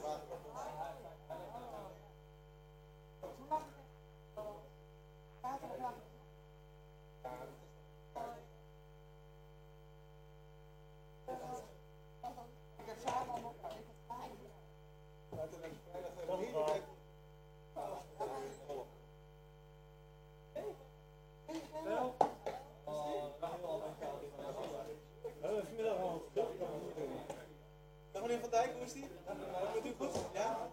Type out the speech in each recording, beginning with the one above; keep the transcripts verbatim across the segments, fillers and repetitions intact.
Meneer Van Dijk, hoe is die? Met u goed? Ja?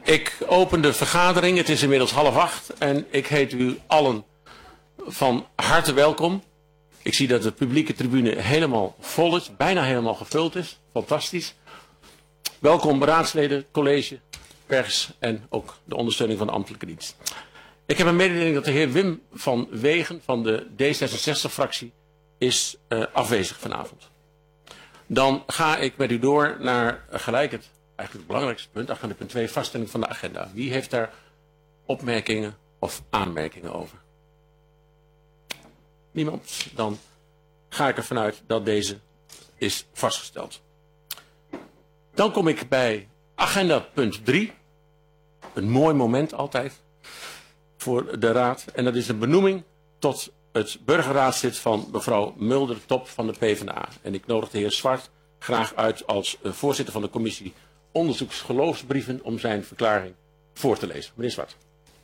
Ik open de vergadering. Het is inmiddels half acht en ik heet u allen van harte welkom. Ik zie dat de publieke tribune helemaal vol is, bijna helemaal gevuld is. Fantastisch. Welkom raadsleden, college, pers en ook de ondersteuning van de ambtelijke dienst. Ik heb een mededeling dat de heer Wim van Wegen van de D zesenzestig-fractie is uh, afwezig vanavond. Dan ga ik met u door naar uh, gelijk het eigenlijk het belangrijkste punt, agenda punt twee, vaststelling van de agenda. Wie heeft daar opmerkingen of aanmerkingen over? Niemand? Dan ga ik ervan uit dat deze is vastgesteld. Dan kom ik bij agenda punt drie. Een mooi moment altijd voor de raad. En dat is een benoeming tot het burgerraadslid van mevrouw Mulder-Top van de PvdA. En ik nodig de heer Zwart graag uit als uh, voorzitter van de commissie onderzoeksgeloofsbrieven om zijn verklaring voor te lezen. Meneer Zwart.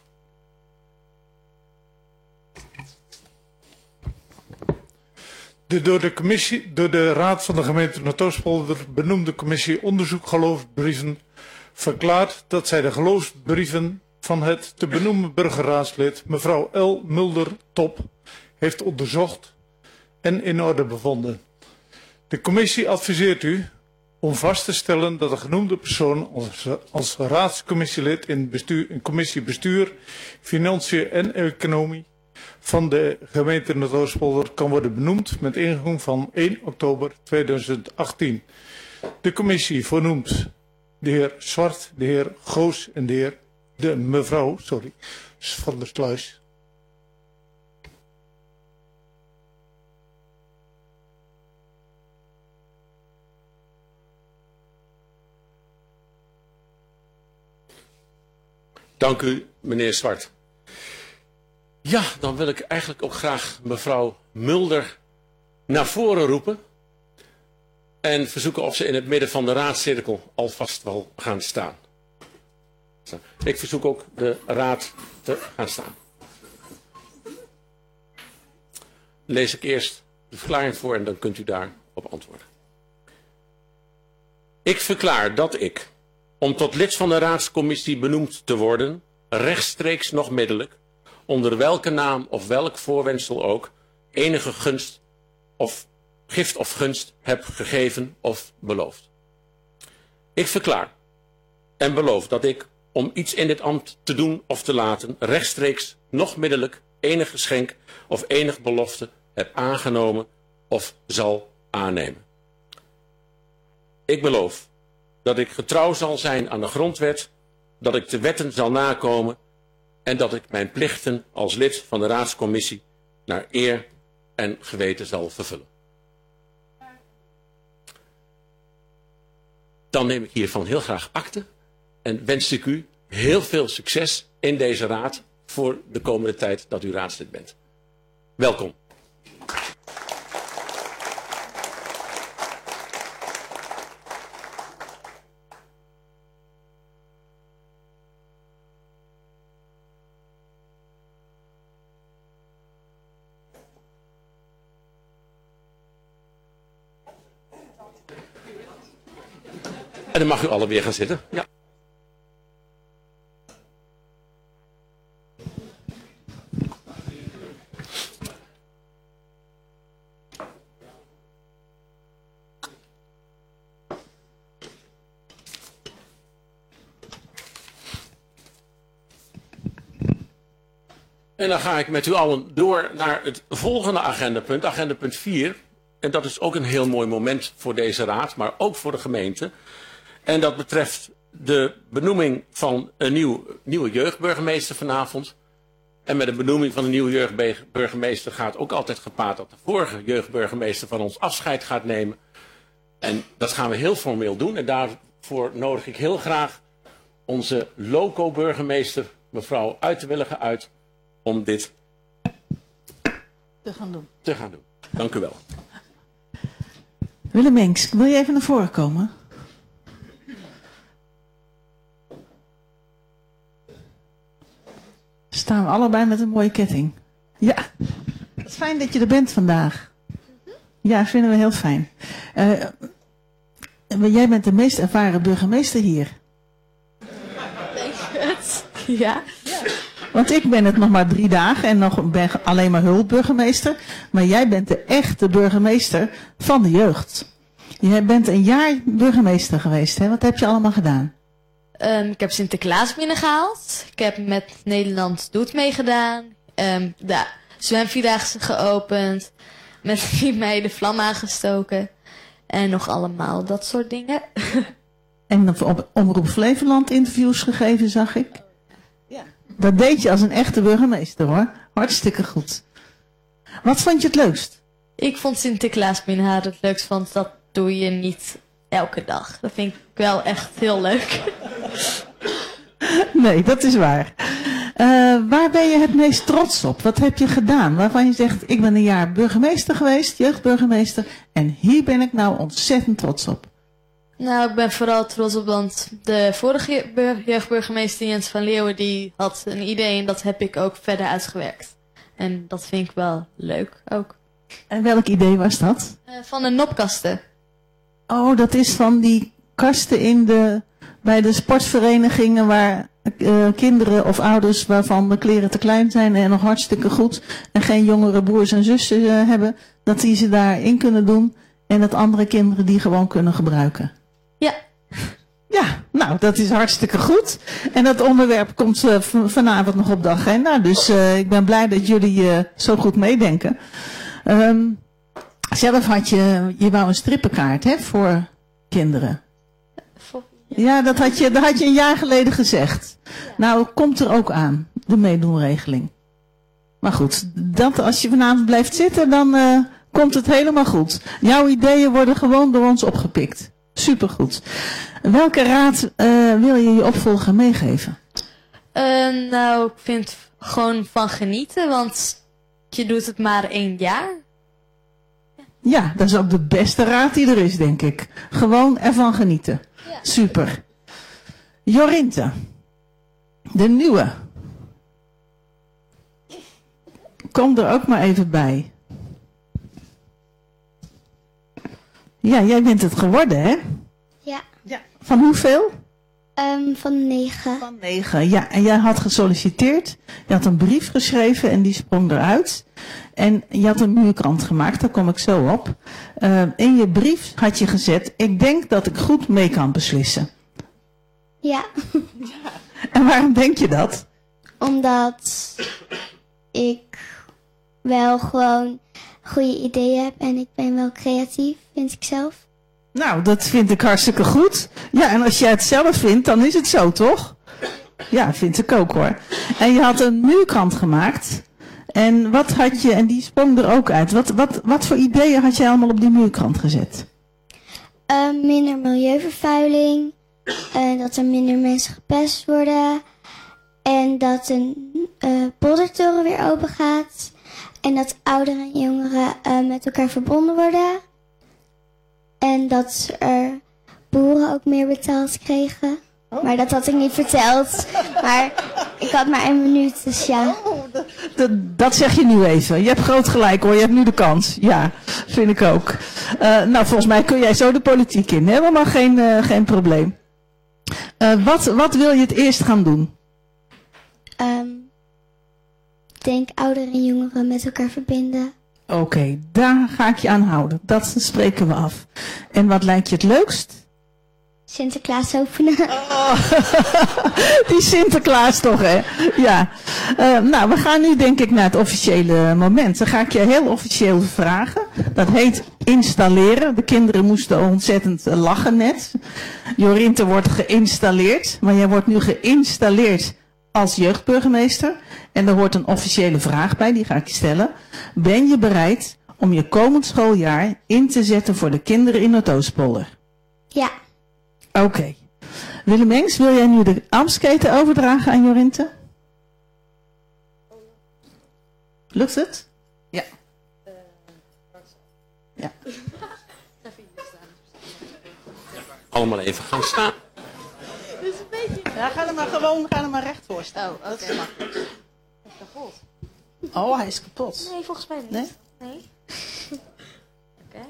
De door de, commissie, door de Raad van de gemeente Noordoostpolder benoemde commissie onderzoekgeloofsbrieven verklaart dat zij de geloofsbrieven van het te benoemen burgerraadslid mevrouw L. Mulder-Top heeft onderzocht en in orde bevonden. De commissie adviseert u om vast te stellen dat de genoemde persoon als, als raadscommissielid in, bestuur, in commissie bestuur, financiën en economie van de gemeente Noordoostpolder kan worden benoemd met ingang van één oktober tweeduizend achttien. De commissie vernoemt de heer Zwart, de heer Goos en de heer de mevrouw, sorry, van der Sluis. Dank u, meneer Zwart. Ja, dan wil ik eigenlijk ook graag mevrouw Mulder naar voren roepen. En verzoeken of ze in het midden van de raadscirkel alvast wel gaan staan. Ik verzoek ook de raad te gaan staan. Lees ik eerst de verklaring voor en dan kunt u daarop antwoorden. Ik verklaar dat ik, om tot lid van de raadscommissie benoemd te worden, rechtstreeks nog middelijk, onder welke naam of welk voorwendsel ook, enige gunst of gift of gunst heb gegeven of beloofd. Ik verklaar en beloof dat ik, om iets in dit ambt te doen of te laten, rechtstreeks nog middelijk enig geschenk of enig belofte heb aangenomen of zal aannemen. Ik beloof dat ik getrouw zal zijn aan de grondwet, dat ik de wetten zal nakomen en dat ik mijn plichten als lid van de raadscommissie naar eer en geweten zal vervullen. Dan neem ik hiervan heel graag akte en wens ik u heel veel succes in deze raad voor de komende tijd dat u raadslid bent. Welkom. En dan mag u alle weer gaan zitten. Ja. En dan ga ik met u allen door naar het volgende agendapunt, agendapunt vier. En dat is ook een heel mooi moment voor deze raad, maar ook voor de gemeente. En dat betreft de benoeming van een nieuw, nieuwe jeugdburgemeester vanavond. En met de benoeming van een nieuwe jeugdburgemeester gaat ook altijd gepaard dat de vorige jeugdburgemeester van ons afscheid gaat nemen. En dat gaan we heel formeel doen. En daarvoor nodig ik heel graag onze loco-burgemeester, mevrouw Uiterwillige, uit om dit te gaan doen. Te gaan doen. Dank u wel. Willem Enks, wil je even naar voren komen? Staan we allebei met een mooie ketting. Ja, het is fijn dat je er bent vandaag. Ja, vinden we heel fijn. Uh, jij bent de meest ervaren burgemeester hier. Dank Ja. Want ik ben het nog maar drie dagen en nog ben alleen maar hulpburgemeester. Maar jij bent de echte burgemeester van de jeugd. Je bent een jaar burgemeester geweest, hè? Wat heb je allemaal gedaan? Um, ik heb Sinterklaas binnengehaald. Ik heb met Nederland Doet meegedaan. Um, de zwemvierdaagse geopend. Met vier meiden vlam aangestoken. En nog allemaal dat soort dingen. En op Omroep Flevoland interviews gegeven, zag ik. Ja. Dat deed je als een echte burgemeester, hoor. Hartstikke goed. Wat vond je het leukst? Ik vond Sinterklaas binnenhalen het leukst, want dat doe je niet elke dag. Dat vind ik wel echt heel leuk. Nee, dat is waar. Uh, waar ben je het meest trots op? Wat heb je gedaan? Waarvan je zegt, ik ben een jaar burgemeester geweest, jeugdburgemeester. En hier ben ik nou ontzettend trots op. Nou, ik ben vooral trots op, want de vorige jeugdburgemeester Jens van Leeuwen, die had een idee en dat heb ik ook verder uitgewerkt. En dat vind ik wel leuk ook. En welk idee was dat? Uh, van de nopkasten. Oh, dat is van die kasten in de, bij de sportverenigingen waar uh, kinderen of ouders waarvan de kleren te klein zijn en nog hartstikke goed en geen jongere broers en zussen uh, hebben, dat die ze daarin kunnen doen en dat andere kinderen die gewoon kunnen gebruiken. Ja. Ja, nou, dat is hartstikke goed. En dat onderwerp komt uh, vanavond nog op de agenda, dus uh, ik ben blij dat jullie uh, zo goed meedenken. Um, zelf had je, je wou een strippenkaart, hè, voor kinderen. Ja, dat had je, dat had je een jaar geleden gezegd. Nou, komt er ook aan, de meedoenregeling. Maar goed, dat, als je vanavond blijft zitten, dan uh, komt het helemaal goed. Jouw ideeën worden gewoon door ons opgepikt. Supergoed. Welke raad uh, wil je je opvolger meegeven? Uh, nou, ik vind gewoon van genieten, want je doet het maar één jaar. Ja, dat is ook de beste raad die er is, denk ik. Gewoon ervan genieten. Ja. Super. Jorinte, de nieuwe. Kom er ook maar even bij. Ja, jij bent het geworden, hè? Ja. Ja. Van hoeveel? Um, van negen. Van negen, ja. En jij had gesolliciteerd. Je had een brief geschreven en die sprong eruit. En je had een muurkrant gemaakt, daar kom ik zo op. Uh, in je brief had je gezet, ik denk dat ik goed mee kan beslissen. Ja. Ja. En waarom denk je dat? Omdat ik wel gewoon goede ideeën heb en ik ben wel creatief, vind ik zelf. Nou, dat vind ik hartstikke goed. Ja, en als jij het zelf vindt, dan is het zo, toch? Ja, vind ik ook, hoor. En je had een muurkrant gemaakt. En wat had je, en die sprong er ook uit. Wat, wat, wat voor ideeën had je allemaal op die muurkrant gezet? Uh, minder milieuvervuiling. Uh, dat er minder mensen gepest worden. En dat een uh, poldertoren weer open gaat. En dat ouderen en jongeren uh, met elkaar verbonden worden. En dat er boeren ook meer betaald kregen. Oh. Maar dat had ik niet verteld. Maar ik had maar een minuut, dus ja. Oh, dat, dat, dat zeg je nu even. Je hebt groot gelijk, hoor. Je hebt nu de kans. Ja, vind ik ook. Uh, nou, volgens mij kun jij zo de politiek in. Helemaal geen, uh, geen probleem. Uh, wat, wat wil je het eerst gaan doen? Um, ik denk ouderen en jongeren met elkaar verbinden. Oké, okay, daar ga ik je aan houden. Dat spreken we af. En wat lijkt je het leukst? Sinterklaas openen. Oh, die Sinterklaas toch, hè? Ja. Uh, nou, we gaan nu denk ik naar het officiële moment. Dan ga ik je heel officieel vragen. Dat heet installeren. De kinderen moesten ontzettend lachen net. Jorinte wordt geïnstalleerd. Maar jij wordt nu geïnstalleerd als jeugdburgemeester. En er hoort een officiële vraag bij, die ga ik je stellen. Ben je bereid om je komend schooljaar in te zetten voor de kinderen in Noordoostpolder? Ja. Oké. Okay. Willem Engs, wil jij nu de ambtsketen overdragen aan Jorinte? Lukt het? Ja. Ja. Allemaal even gaan staan. Ja, ga er maar gewoon, ga er maar recht voor staan. Oh, oké. Okay. Dat is makkelijk. Hij is kapot. Oh, hij is kapot. Nee, volgens mij niet. Nee? Nee. Oké. Okay.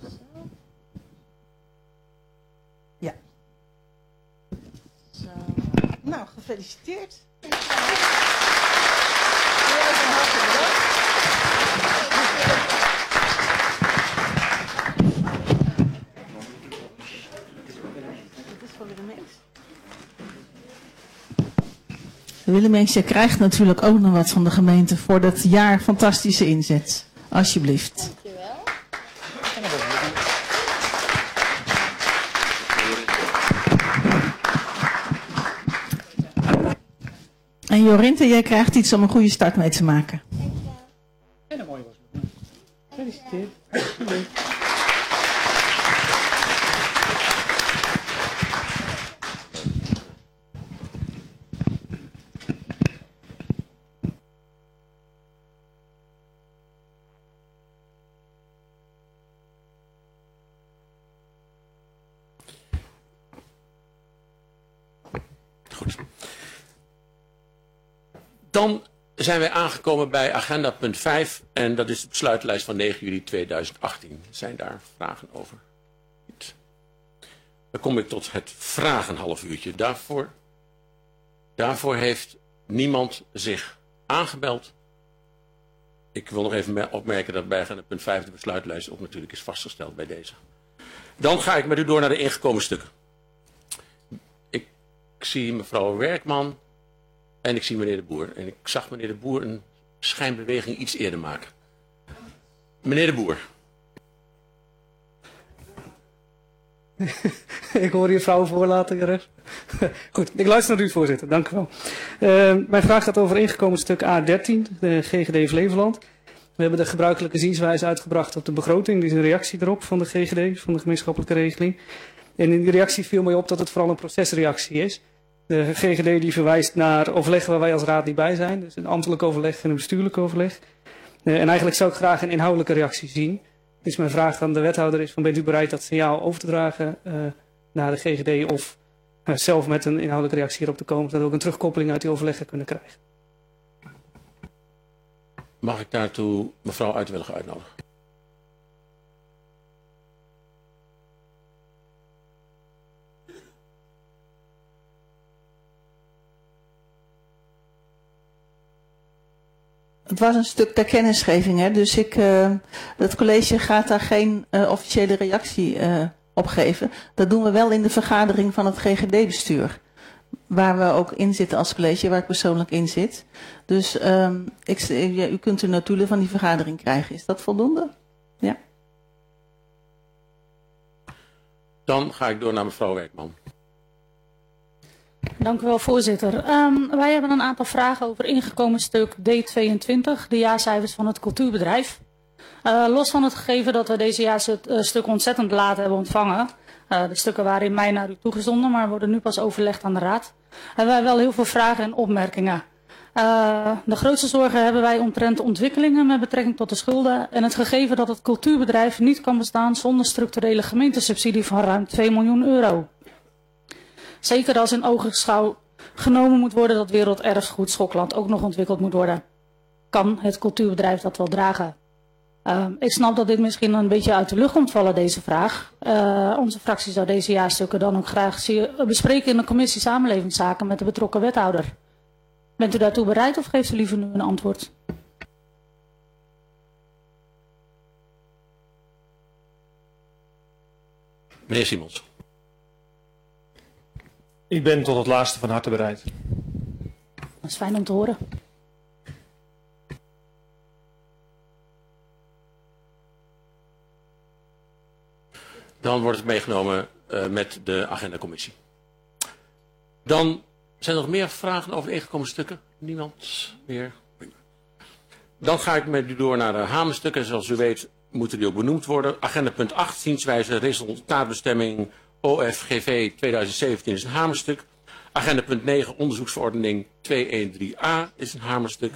Ja. Zo. Gefeliciteerd. Willemeens, je krijgt natuurlijk ook nog wat van de gemeente voor dat jaar fantastische inzet. Alsjeblieft. Dankjewel. En Jorinte, jij krijgt iets om een goede start mee te maken. En een mooie was. Gefeliciteerd. Goed. Dan zijn wij aangekomen bij agenda punt vijf en dat is de besluitlijst van negen juli tweeduizend achttien. Zijn daar vragen over? Niet. Dan kom ik tot het vragenhalfuurtje. Daarvoor, daarvoor heeft niemand zich aangebeld. Ik wil nog even opmerken dat bij agenda punt vijf de besluitlijst ook natuurlijk is vastgesteld bij deze. Dan ga ik met u door naar de ingekomen stukken. Ik zie mevrouw Werkman en ik zie meneer de Boer. En ik zag meneer de Boer een schijnbeweging iets eerder maken. Meneer de Boer. Ik hoor hier vrouwen voorlaten, rechts. Goed, ik luister naar u, voorzitter. Dank u wel. Uh, mijn vraag gaat over ingekomen stuk A dertien, de G G D Flevoland. We hebben de gebruikelijke zienswijze uitgebracht op de begroting. Die is een reactie erop van de G G D, van de gemeenschappelijke regeling. En in die reactie viel mij op dat het vooral een procesreactie is. De G G D die verwijst naar overleggen waar wij als raad niet bij zijn. Dus een ambtelijk overleg en een bestuurlijk overleg. Uh, en eigenlijk zou ik graag een inhoudelijke reactie zien. Dus mijn vraag aan de wethouder is: van, bent u bereid dat signaal over te dragen uh, naar de G G D of uh, zelf met een inhoudelijke reactie hierop te komen, zodat we ook een terugkoppeling uit die overleggen kunnen krijgen? Mag ik daartoe mevrouw Uitwillige uitnodigen? Het was een stuk ter kennisgeving, hè? Dus ik, uh, het college gaat daar geen uh, officiële reactie uh, op geven. Dat doen we wel in de vergadering van het G G D-bestuur. Waar we ook in zitten als college, waar ik persoonlijk in zit. Dus um, ik, ja, u kunt de notulen van die vergadering krijgen. Is dat voldoende? Ja. Dan ga ik door naar mevrouw Werkman. Dank u wel, voorzitter. Um, wij hebben een aantal vragen over ingekomen stuk D tweeëntwintig, de jaarcijfers van het cultuurbedrijf. Uh, los van het gegeven dat we deze jaarstuk ontzettend laat hebben ontvangen. Uh, de stukken waren in mei naar u toegezonden, maar worden nu pas overlegd aan de raad. Hebben wij wel heel veel vragen en opmerkingen. Uh, de grootste zorgen hebben wij omtrent de ontwikkelingen met betrekking tot de schulden en het gegeven dat het cultuurbedrijf niet kan bestaan zonder structurele gemeentesubsidie van ruim twee miljoen euro. Zeker als in ogenschouw genomen moet worden dat werelderfgoed Schokland ook nog ontwikkeld moet worden. Kan het cultuurbedrijf dat wel dragen? Uh, ik snap dat dit misschien een beetje uit de lucht komt vallen, deze vraag. Uh, onze fractie zou deze jaarstukken dan ook graag bespreken in de commissie Samenlevingszaken met de betrokken wethouder. Bent u daartoe bereid of geeft u liever nu een antwoord? Meneer Simons. Ik ben tot het laatste van harte bereid. Dat is fijn om te horen. Dan wordt het meegenomen uh, met de agendacommissie. Dan zijn er nog meer vragen over de ingekomen stukken. Niemand meer. Dan ga ik met u door naar de hamerstukken. Zoals u weet moeten die ook benoemd worden. Agenda punt acht, zienswijze resultaatbestemming O F G V tweeduizend zeventien is een hamerstuk. Agenda punt negen, onderzoeksverordening tweehonderddertien A is een hamerstuk.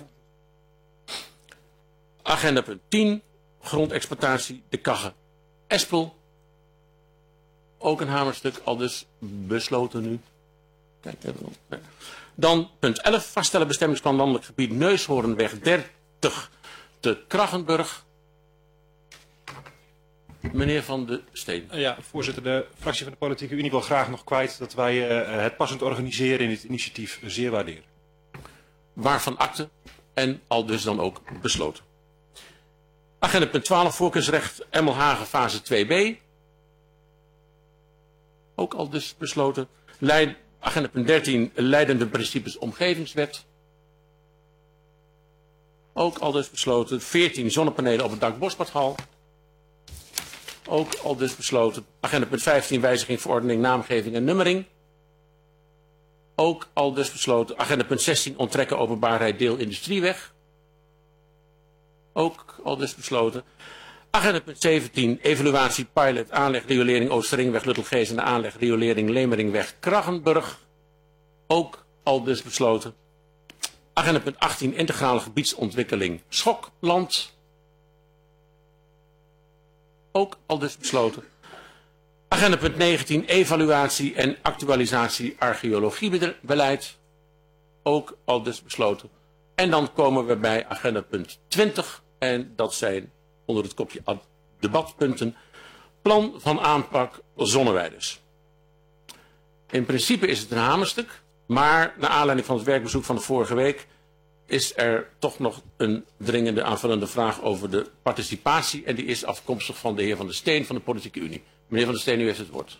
Agenda punt tien, grondexploitatie de Kagge Espel. Ook een hamerstuk, al dus besloten nu. Kijk, dan punt elf, vaststellen bestemmingsplan landelijk gebied Neushoornweg dertig te Kraggenburg. Meneer Van de Steen. Ja, voorzitter, de fractie van de Politieke Unie wil graag nog kwijt dat wij uh, het passend organiseren in dit initiatief zeer waarderen. Waarvan akte en al dus dan ook besloten. Agenda punt twaalf, voorkeursrecht Emmelhagen fase twee b. Ook al dus besloten. Leid, agenda punt dertien, leidende principes omgevingswet. Ook al dus besloten. veertien, zonnepanelen op het dak Bosbadhal. Ook al dus besloten. Agenda punt vijftien, wijziging verordening naamgeving en nummering. Ook al dus besloten. Agenda punt zestien, onttrekken openbaarheid deel industrieweg. Ook al dus besloten. Agenda punt zeventien, evaluatie pilot aanleg riolering Oosterringweg Luttelgeest en de aanleg riolering Lemeringweg Kraggenburg. Ook al dus besloten. Agenda punt achttien, integrale gebiedsontwikkeling Schokland. Ook al dus besloten. Agenda punt negentien, evaluatie en actualisatie archeologiebeleid. Ook al dus besloten. En dan komen we bij agenda punt twintig. En dat zijn onder het kopje debatpunten. Plan van aanpak zonneweiders. In principe is het een hamerstuk. Maar naar aanleiding van het werkbezoek van de vorige week is er toch nog een dringende aanvullende vraag over de participatie. En die is afkomstig van de heer Van der Steen van de Politieke Unie. Meneer Van der Steen, u heeft het woord.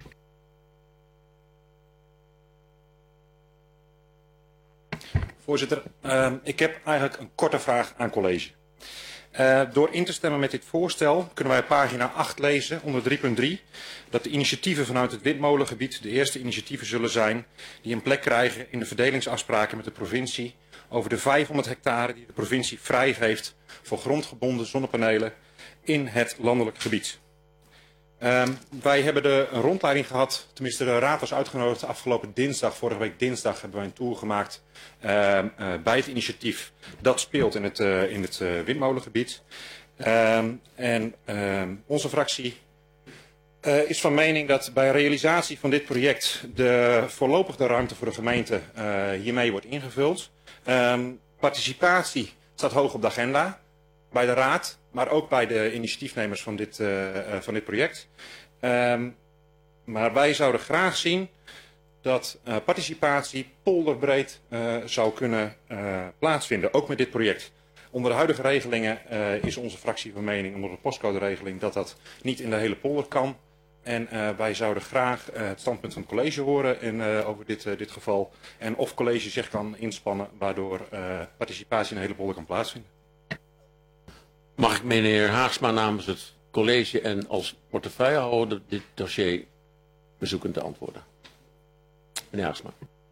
Voorzitter, uh, ik heb eigenlijk een korte vraag aan college. Uh, door in te stemmen met dit voorstel kunnen wij op pagina acht lezen onder drie punt drie dat de initiatieven vanuit het windmolengebied de eerste initiatieven zullen zijn die een plek krijgen in de verdelingsafspraken met de provincie over de vijfhonderd hectare die de provincie vrijgeeft voor grondgebonden zonnepanelen in het landelijk gebied. Uh, wij hebben de, een rondleiding gehad, tenminste de raad was uitgenodigd afgelopen dinsdag, vorige week dinsdag hebben wij een tour gemaakt uh, uh, bij het initiatief dat speelt in het, uh, in het uh, windmolengebied. Uh, en uh, onze fractie uh, is van mening dat bij realisatie van dit project de voorlopige ruimte voor de gemeente uh, hiermee wordt ingevuld. Uh, participatie staat hoog op de agenda bij de raad, maar ook bij de initiatiefnemers van dit, uh, uh, van dit project. Um, maar wij zouden graag zien dat uh, participatie polderbreed uh, zou kunnen uh, plaatsvinden, ook met dit project. Onder de huidige regelingen uh, is onze fractie van mening, onder de postcode-regeling, dat dat niet in de hele polder kan. En uh, wij zouden graag uh, het standpunt van het college horen in, uh, over dit, uh, dit geval. En of college zich kan inspannen, waardoor uh, participatie in de hele polder kan plaatsvinden. Mag ik meneer Haagsma namens het college en als portefeuillehouder dit dossier bezoekend antwoorden? Meneer Haagsma.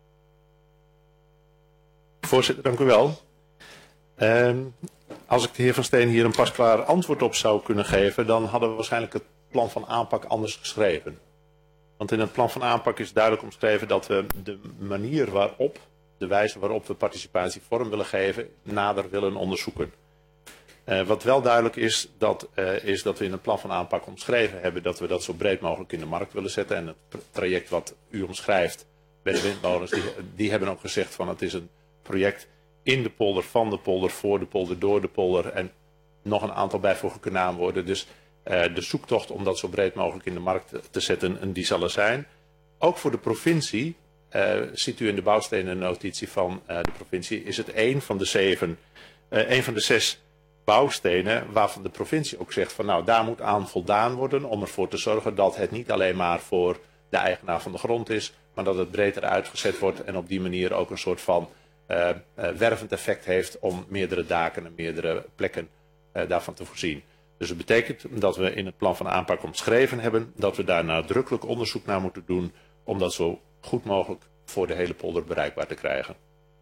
Voorzitter, dank u wel. Uh, als ik de heer Van Steen hier een pasklaar antwoord op zou kunnen geven, dan hadden we waarschijnlijk het plan van aanpak anders geschreven. Want in het plan van aanpak is duidelijk omschreven dat we de manier waarop, de wijze waarop we participatie vorm willen geven, nader willen onderzoeken. Uh, wat wel duidelijk is dat, uh, is dat we in het plan van aanpak omschreven hebben dat we dat zo breed mogelijk in de markt willen zetten. En het traject wat u omschrijft bij de windmolens, die, die hebben ook gezegd van het is een project in de polder, van de polder, voor de polder, door de polder en nog een aantal bijvoeglijke naamwoorden. Dus uh, de zoektocht om dat zo breed mogelijk in de markt te zetten, en die zal er zijn. Ook voor de provincie, uh, ziet u in de bouwstenen notitie van uh, de provincie, is het een van de zeven, uh, een van de zes bouwstenen waarvan de provincie ook zegt van nou daar moet aan voldaan worden om ervoor te zorgen dat het niet alleen maar voor de eigenaar van de grond is, maar dat het breder uitgezet wordt en op die manier ook een soort van uh, uh, wervend effect heeft om meerdere daken en meerdere plekken uh, daarvan te voorzien. Dus het betekent dat we in het plan van aanpak omschreven hebben dat we daar nadrukkelijk onderzoek naar moeten doen om dat zo goed mogelijk voor de hele polder bereikbaar te krijgen.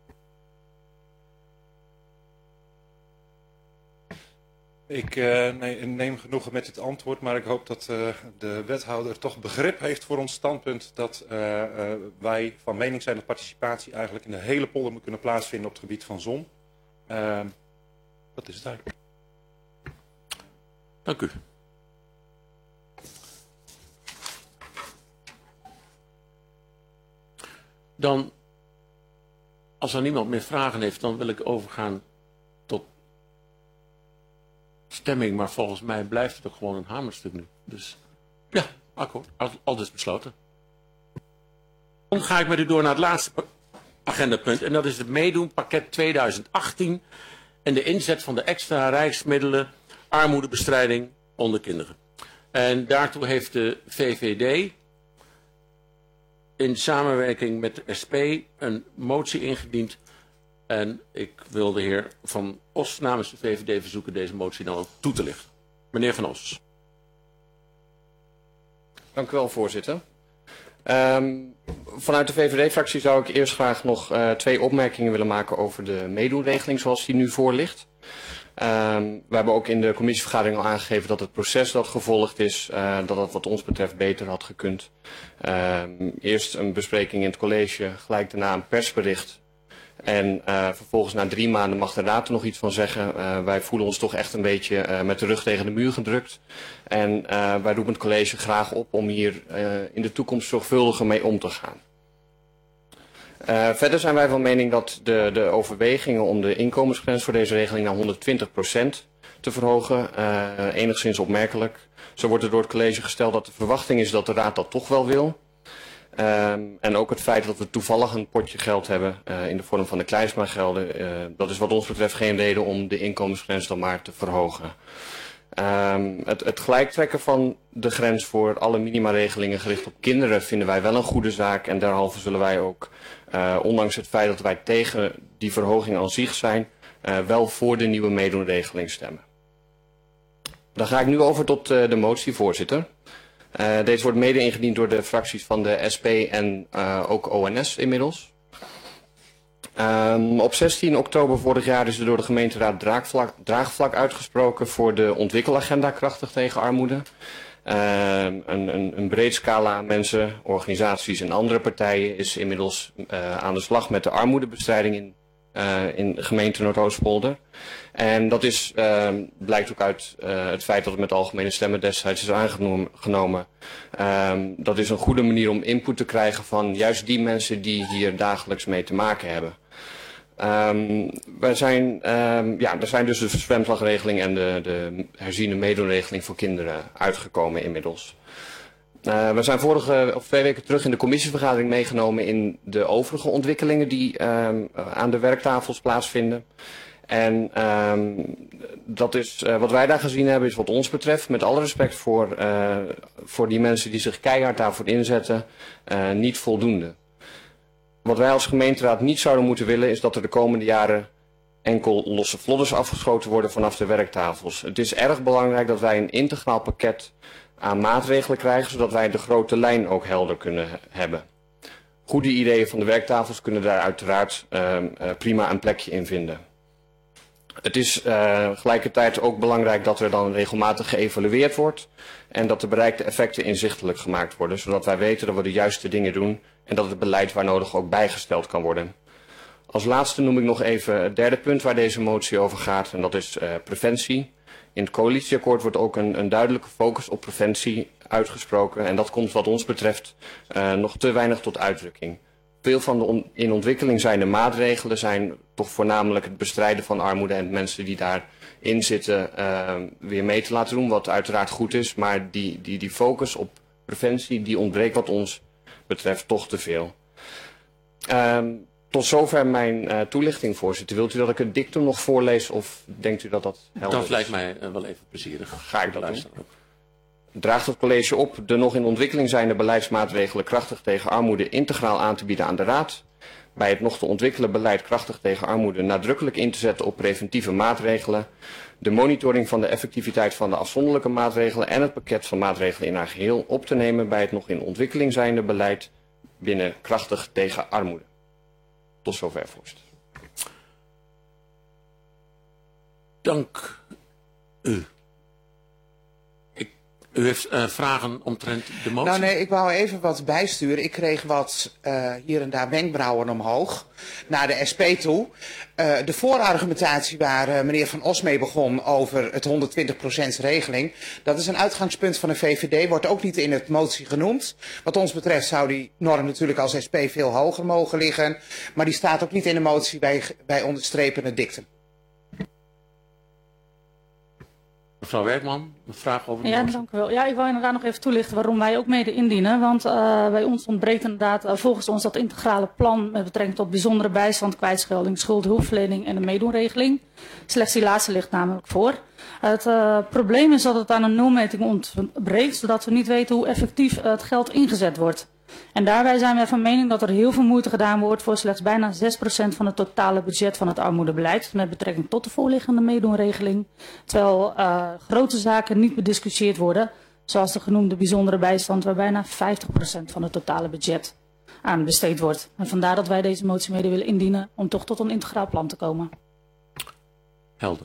Ik uh, neem genoegen met dit antwoord, maar ik hoop dat uh, de wethouder toch begrip heeft voor ons standpunt dat uh, uh, wij van mening zijn dat participatie eigenlijk in de hele polder moet kunnen plaatsvinden op het gebied van zon. Uh, dat is het eigenlijk. Dank u. Dan, als er niemand meer vragen heeft, dan wil ik overgaan tot stemming, maar volgens mij blijft het ook gewoon een hamerstuk nu. Dus ja, akkoord. Al, al dus besloten. Dan ga ik met u door naar het laatste agendapunt. En dat is het meedoen pakket tweeduizend achttien en de inzet van de extra rijksmiddelen armoedebestrijding onder kinderen. En daartoe heeft de V V D in samenwerking met de S P een motie ingediend. En ik wil de heer Van Os namens de V V D verzoeken deze motie dan ook toe te lichten. Meneer Van Os. Dank u wel, voorzitter. Um, vanuit de V V D-fractie zou ik eerst graag nog uh, twee opmerkingen willen maken over de meedoenregeling zoals die nu voor ligt. Um, we hebben ook in de commissievergadering al aangegeven dat het proces dat gevolgd is, uh, dat dat wat ons betreft beter had gekund. Um, eerst een bespreking in het college, gelijk daarna een persbericht. En uh, vervolgens na drie maanden mag de raad er nog iets van zeggen. Uh, wij voelen ons toch echt een beetje uh, met de rug tegen de muur gedrukt. En uh, wij roepen het college graag op om hier uh, in de toekomst zorgvuldiger mee om te gaan. Uh, verder zijn wij van mening dat de, de overwegingen om de inkomensgrens voor deze regeling naar honderdtwintig procent te verhogen uh, enigszins opmerkelijk. Zo wordt er door het college gesteld dat de verwachting is dat de raad dat toch wel wil. Um, en ook het feit dat we toevallig een potje geld hebben uh, in de vorm van de Kleinsma-gelden, uh, dat is wat ons betreft geen reden om de inkomensgrens dan maar te verhogen. Um, het, het gelijktrekken van de grens voor alle minimaregelingen gericht op kinderen vinden wij wel een goede zaak. En derhalve zullen wij ook, uh, ondanks het feit dat wij tegen die verhoging aan zich zijn, uh, wel voor de nieuwe meedoenregeling stemmen. Dan ga ik nu over tot uh, de motie, voorzitter. Uh, deze wordt mede ingediend door de fracties van de S P en uh, ook O N S inmiddels. Um, op zestien oktober vorig jaar is er door de gemeenteraad draagvlak, draagvlak uitgesproken voor de ontwikkelagenda krachtig tegen armoede. Uh, een, een, een breed scala aan mensen, organisaties en andere partijen is inmiddels uh, aan de slag met de armoedebestrijding in, uh, in de gemeente Noordoostpolder. En dat is, uh, blijkt ook uit uh, het feit dat het met algemene stemmen destijds is aangenomen. Um, dat is een goede manier om input te krijgen van juist die mensen die hier dagelijks mee te maken hebben. Um, wij zijn, um, ja, er zijn dus de zwemslagregeling en de, de herziene meedoenregeling voor kinderen uitgekomen inmiddels. Uh, we zijn vorige of twee weken terug in de commissievergadering meegenomen in de overige ontwikkelingen die um, aan de werktafels plaatsvinden. En um, dat is, uh, wat wij daar gezien hebben is wat ons betreft, met alle respect voor, uh, voor die mensen die zich keihard daarvoor inzetten, uh, niet voldoende. Wat wij als gemeenteraad niet zouden moeten willen is dat er de komende jaren enkel losse vlodders afgeschoten worden vanaf de werktafels. Het is erg belangrijk dat wij een integraal pakket aan maatregelen krijgen, zodat wij de grote lijn ook helder kunnen hebben. Goede ideeën van de werktafels kunnen daar uiteraard uh, uh, prima een plekje in vinden. Het is uh, gelijkertijd ook belangrijk dat er dan regelmatig geëvalueerd wordt en dat de bereikte effecten inzichtelijk gemaakt worden, zodat wij weten dat we de juiste dingen doen en dat het beleid waar nodig ook bijgesteld kan worden. Als laatste noem ik nog even het derde punt waar deze motie over gaat en dat is uh, preventie. In het coalitieakkoord wordt ook een, een duidelijke focus op preventie uitgesproken en dat komt wat ons betreft uh, nog te weinig tot uitdrukking. Veel van de on in ontwikkeling zijnde maatregelen zijn toch voornamelijk het bestrijden van armoede en mensen die daarin zitten uh, weer mee te laten doen, wat uiteraard goed is. Maar die, die, die focus op preventie die ontbreekt wat ons betreft toch te veel. Um, tot zover mijn uh, toelichting, voorzitter. Wilt u dat ik het dictum nog voorlees of denkt u dat dat helder is? Dat lijkt mij uh, wel even plezierig. Ga ik dat luisteren doen. Draagt het college op de nog in ontwikkeling zijnde beleidsmaatregelen krachtig tegen armoede integraal aan te bieden aan de raad. Bij het nog te ontwikkelen beleid krachtig tegen armoede nadrukkelijk in te zetten op preventieve maatregelen. De monitoring van de effectiviteit van de afzonderlijke maatregelen en het pakket van maatregelen in haar geheel op te nemen bij het nog in ontwikkeling zijnde beleid binnen krachtig tegen armoede. Tot zover, voorzitter. Dank u. U heeft uh, vragen omtrent de motie? Nou nee, ik wou even wat bijsturen. Ik kreeg wat uh, hier en daar wenkbrauwen omhoog naar de S P toe. Uh, de voorargumentatie waar uh, meneer Van Os mee begon over het honderdtwintig procent regeling. Dat is een uitgangspunt van de V V D, wordt ook niet in het motie genoemd. Wat ons betreft zou die norm natuurlijk als S P veel hoger mogen liggen. Maar die staat ook niet in de motie, wij, wij onderstrepen het dictum. Mevrouw Werkman, een vraag over de Ja, motie. dank u wel. Ja, ik wil inderdaad nog even toelichten waarom wij ook mede indienen. Want uh, bij ons ontbreekt inderdaad uh, volgens ons dat integrale plan met betrekking tot bijzondere bijstand, kwijtschelding, schuld, hulpverlening en de meedoenregeling. Slechts die laatste ligt namelijk voor. Het uh, probleem is dat het aan een nulmeting ontbreekt, zodat we niet weten hoe effectief uh, het geld ingezet wordt. En daarbij zijn wij van mening dat er heel veel moeite gedaan wordt voor slechts bijna zes procent van het totale budget van het armoedebeleid met betrekking tot de voorliggende meedoenregeling. Terwijl uh, grote zaken niet bediscussieerd worden, zoals de genoemde bijzondere bijstand, waar bijna vijftig procent van het totale budget aan besteed wordt. En vandaar dat wij deze motie mede willen indienen om toch tot een integraal plan te komen. Helder.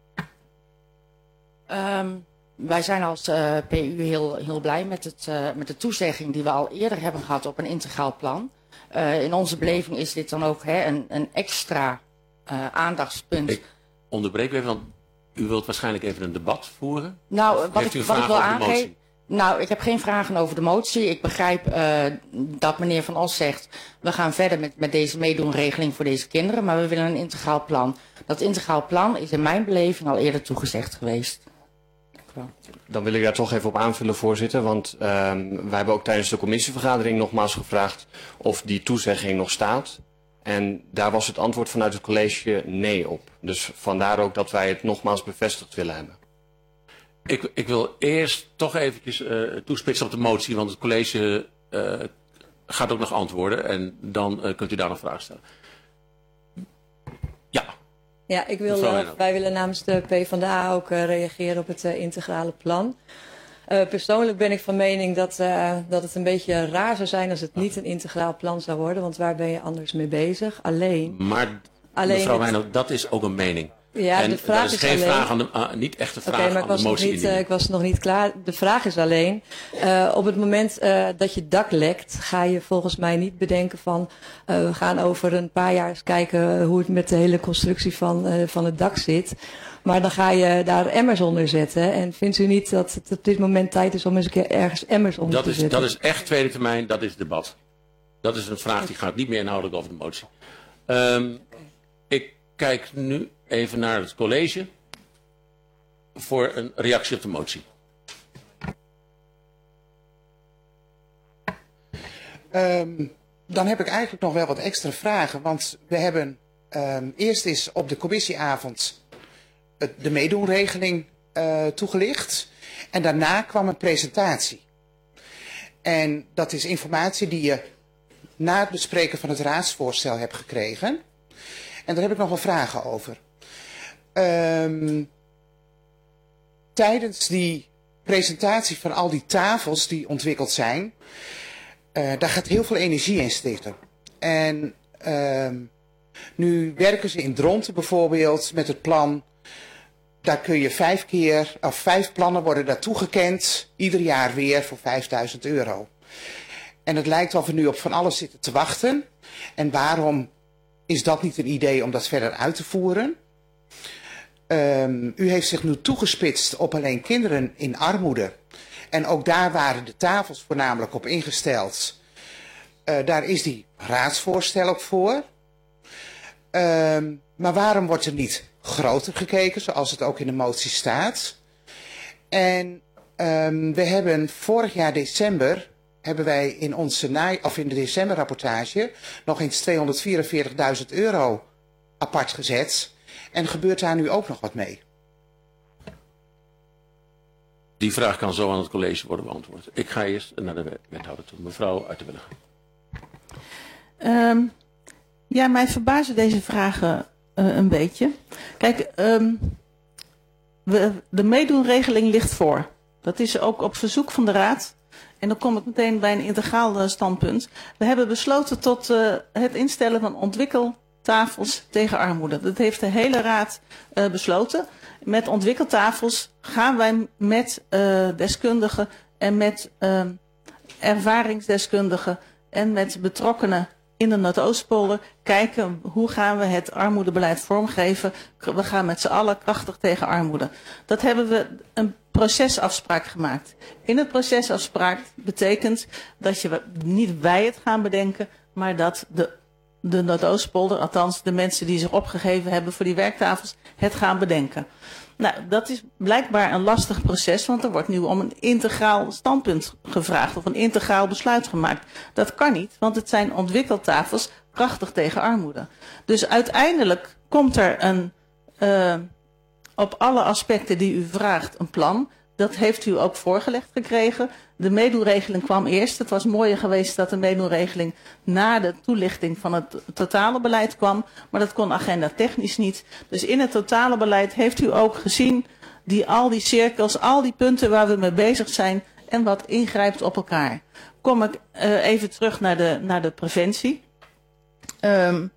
Um, wij zijn als uh, P U heel, heel blij met, het, uh, met de toezegging die we al eerder hebben gehad op een integraal plan. Uh, in onze beleving is dit dan ook hè, een, een extra uh, aandachtspunt. Ik onderbreek u even, want u wilt waarschijnlijk even een debat voeren. Nou, Of wat heeft ik, u wat ik vragen wil over de motie? aangeven. Nou, ik heb geen vragen over de motie. Ik begrijp uh, dat meneer Van Os zegt, we gaan verder met, met deze meedoenregeling voor deze kinderen, maar we willen een integraal plan. Dat integraal plan is in mijn beleving al eerder toegezegd geweest. Dan wil ik daar toch even op aanvullen, voorzitter. Want um, wij hebben ook tijdens de commissievergadering nogmaals gevraagd of die toezegging nog staat. En daar was het antwoord vanuit het college nee op. Dus vandaar ook dat wij het nogmaals bevestigd willen hebben. Ik, ik wil eerst toch eventjes uh, toespitsen op de motie, want het college uh, gaat ook nog antwoorden. En dan uh, kunt u daar nog vragen stellen. Ja. Ja, ik wil, uh, wij willen namens de PvdA ook uh, reageren op het uh, integrale plan. Uh, persoonlijk ben ik van mening dat, uh, dat het een beetje raar zou zijn als het niet een integraal plan zou worden. Want waar ben je anders mee bezig? Alleen. Maar alleen mevrouw het... Wijnand, dat is ook een mening. Ja, en de vraag dat is is geen alleen... vraag aan de, uh, niet echt een vraag okay, maar aan de motie. Niet, uh, ik was nog niet klaar. De vraag is alleen, uh, op het moment uh, dat je dak lekt, ga je volgens mij niet bedenken van, uh, we gaan over een paar jaar eens kijken hoe het met de hele constructie van, uh, van het dak zit. Maar dan ga je daar emmers onder zetten. En vindt u niet dat het op dit moment tijd is om eens een keer ergens emmers onder dat te is, zetten? Dat is echt tweede termijn, dat is debat. Dat is een vraag die gaat niet meer inhoudelijk over de motie. Um, ik kijk nu even naar het college voor een reactie op de motie. Um, dan heb ik eigenlijk nog wel wat extra vragen. Want we hebben um, eerst is op de commissieavond de meedoenregeling uh, toegelicht. En daarna kwam een presentatie. En dat is informatie die je na het bespreken van het raadsvoorstel hebt gekregen. En daar heb ik nog wel vragen over. Um, tijdens die presentatie van al die tafels die ontwikkeld zijn, uh, daar gaat heel veel energie in zitten. En um, nu werken ze in Dronten bijvoorbeeld met het plan. Daar kun je vijf keer, of vijf plannen worden daar toegekend, ieder jaar weer voor vijfduizend euro. En het lijkt wel of we nu op van alles zitten te wachten. En waarom is dat niet een idee om dat verder uit te voeren? Um, u heeft zich nu toegespitst op alleen kinderen in armoede. En ook daar waren de tafels voornamelijk op ingesteld. Uh, daar is die raadsvoorstel ook voor. Um, maar waarom wordt er niet groter gekeken, zoals het ook in de motie staat? En um, we hebben vorig jaar december, hebben wij in onze na- of in de decemberrapportage nog eens tweehonderdvierenveertigduizend euro apart gezet. En gebeurt daar nu ook nog wat mee? Die vraag kan zo aan het college worden beantwoord. Ik ga eerst naar de wethouder toe. Mevrouw uit de Willigen. Um, ja, mij verbazen deze vragen uh, een beetje. Kijk, um, we, de meedoenregeling ligt voor. Dat is ook op verzoek van de Raad. En dan kom ik meteen bij een integraal standpunt. We hebben besloten tot uh, het instellen van ontwikkeltafels tegen armoede. Dat heeft de hele Raad uh, besloten. Met ontwikkeltafels gaan wij met uh, deskundigen en met uh, ervaringsdeskundigen en met betrokkenen in de Noordoostpolder kijken hoe gaan we het armoedebeleid vormgeven. We gaan met z'n allen krachtig tegen armoede. Dat hebben we een procesafspraak gemaakt. In het procesafspraak betekent dat je niet wij het gaan bedenken, maar dat de de Noordoostpolder, althans de mensen die zich opgegeven hebben voor die werktafels, het gaan bedenken. Nou, dat is blijkbaar een lastig proces, want er wordt nu om een integraal standpunt gevraagd of een integraal besluit gemaakt. Dat kan niet, want het zijn ontwikkeltafels krachtig tegen armoede. Dus uiteindelijk komt er een, uh, op alle aspecten die u vraagt, een plan. Dat heeft u ook voorgelegd gekregen. De meedoenregeling kwam eerst. Het was mooier geweest dat de meedoenregeling na de toelichting van het totale beleid kwam. Maar dat kon agenda technisch niet. Dus in het totale beleid heeft u ook gezien die, al die cirkels, al die punten waar we mee bezig zijn en wat ingrijpt op elkaar. Kom ik uh, even terug naar de, naar de preventie. Um,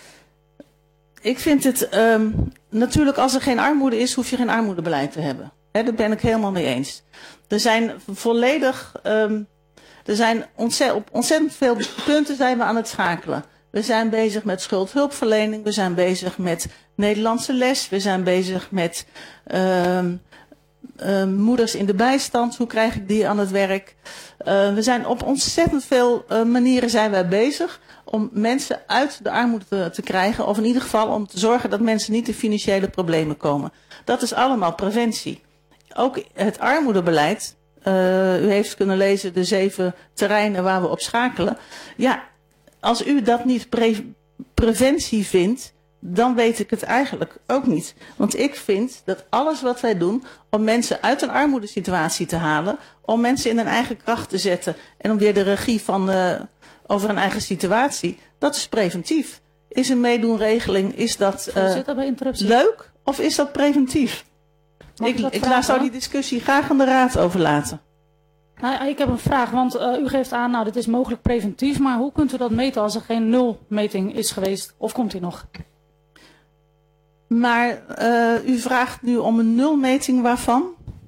ik vind het, um, natuurlijk als er geen armoede is, hoef je geen armoedebeleid te hebben. He, daar ben ik helemaal mee eens. Er zijn volledig, um, er zijn ontzettend, op ontzettend veel punten zijn we aan het schakelen. We zijn bezig met schuldhulpverlening, we zijn bezig met Nederlandse les, we zijn bezig met um, um, moeders in de bijstand, hoe krijg ik die aan het werk. Uh, we zijn op ontzettend veel uh, manieren zijn wij bezig om mensen uit de armoede te, te krijgen, of in ieder geval om te zorgen dat mensen niet in financiële problemen komen. Dat is allemaal preventie. Ook het armoedebeleid, uh, u heeft kunnen lezen de zeven terreinen waar we op schakelen. Ja, als u dat niet pre preventie vindt, dan weet ik het eigenlijk ook niet. Want ik vind dat alles wat wij doen om mensen uit een armoedesituatie te halen, om mensen in hun eigen kracht te zetten en om weer de regie van, uh, over een eigen situatie, dat is preventief. Is een meedoenregeling, is dat uh, leuk of is dat preventief? Ik, ik laat zou die discussie graag aan de raad overlaten. Nou, ik heb een vraag, want uh, u geeft aan, nou dit is mogelijk preventief, maar hoe kunt u dat meten als er geen nulmeting is geweest? Of komt die nog? Maar uh, u vraagt nu om een nulmeting waarvan?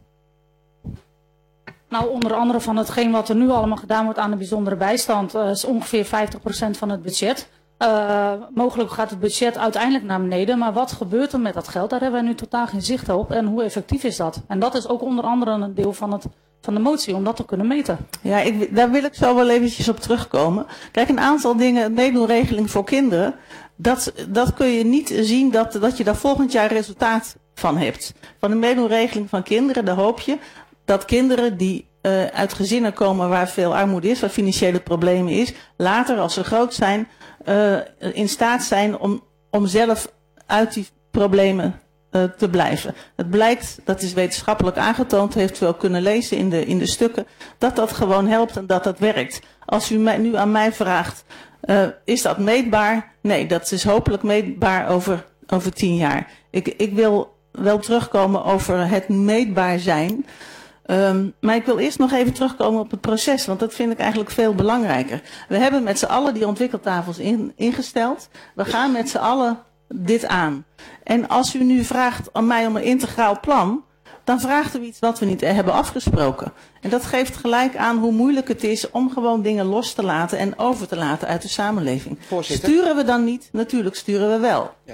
Nou, onder andere van hetgeen wat er nu allemaal gedaan wordt aan de bijzondere bijstand, uh, is ongeveer vijftig procent van het budget. Uh, mogelijk gaat het budget uiteindelijk naar beneden, maar wat gebeurt er met dat geld? Daar hebben wij nu totaal geen zicht op en hoe effectief is dat? En dat is ook onder andere een deel van, het, van de motie, om dat te kunnen meten. Ja, ik, daar wil ik zo wel eventjes op terugkomen. Kijk, een aantal dingen, meedoenregeling voor kinderen, dat, dat kun je niet zien dat, dat je daar volgend jaar resultaat van hebt. Van de meedoenregeling van kinderen, daar hoop je dat kinderen die uh, uit gezinnen komen waar veel armoede is, waar financiële problemen is, later als ze groot zijn, uh, in staat zijn om, om zelf uit die problemen uh, te blijven. Het blijkt, dat is wetenschappelijk aangetoond, heeft u ook kunnen lezen in de, in de stukken, dat dat gewoon helpt en dat dat werkt. Als u mij, nu aan mij vraagt, uh, is dat meetbaar? Nee, dat is hopelijk meetbaar over, over tien jaar. Ik, ik wil wel terugkomen over het meetbaar zijn. Um, maar ik wil eerst nog even terugkomen op het proces, want dat vind ik eigenlijk veel belangrijker. We hebben met z'n allen die ontwikkeltafels in, ingesteld. We gaan met z'n allen dit aan. En als u nu vraagt aan mij om een integraal plan, dan vraagt u iets wat we niet hebben afgesproken. En dat geeft gelijk aan hoe moeilijk het is om gewoon dingen los te laten en over te laten uit de samenleving. Voorzitter. Sturen we dan niet? Natuurlijk sturen we wel. Ja.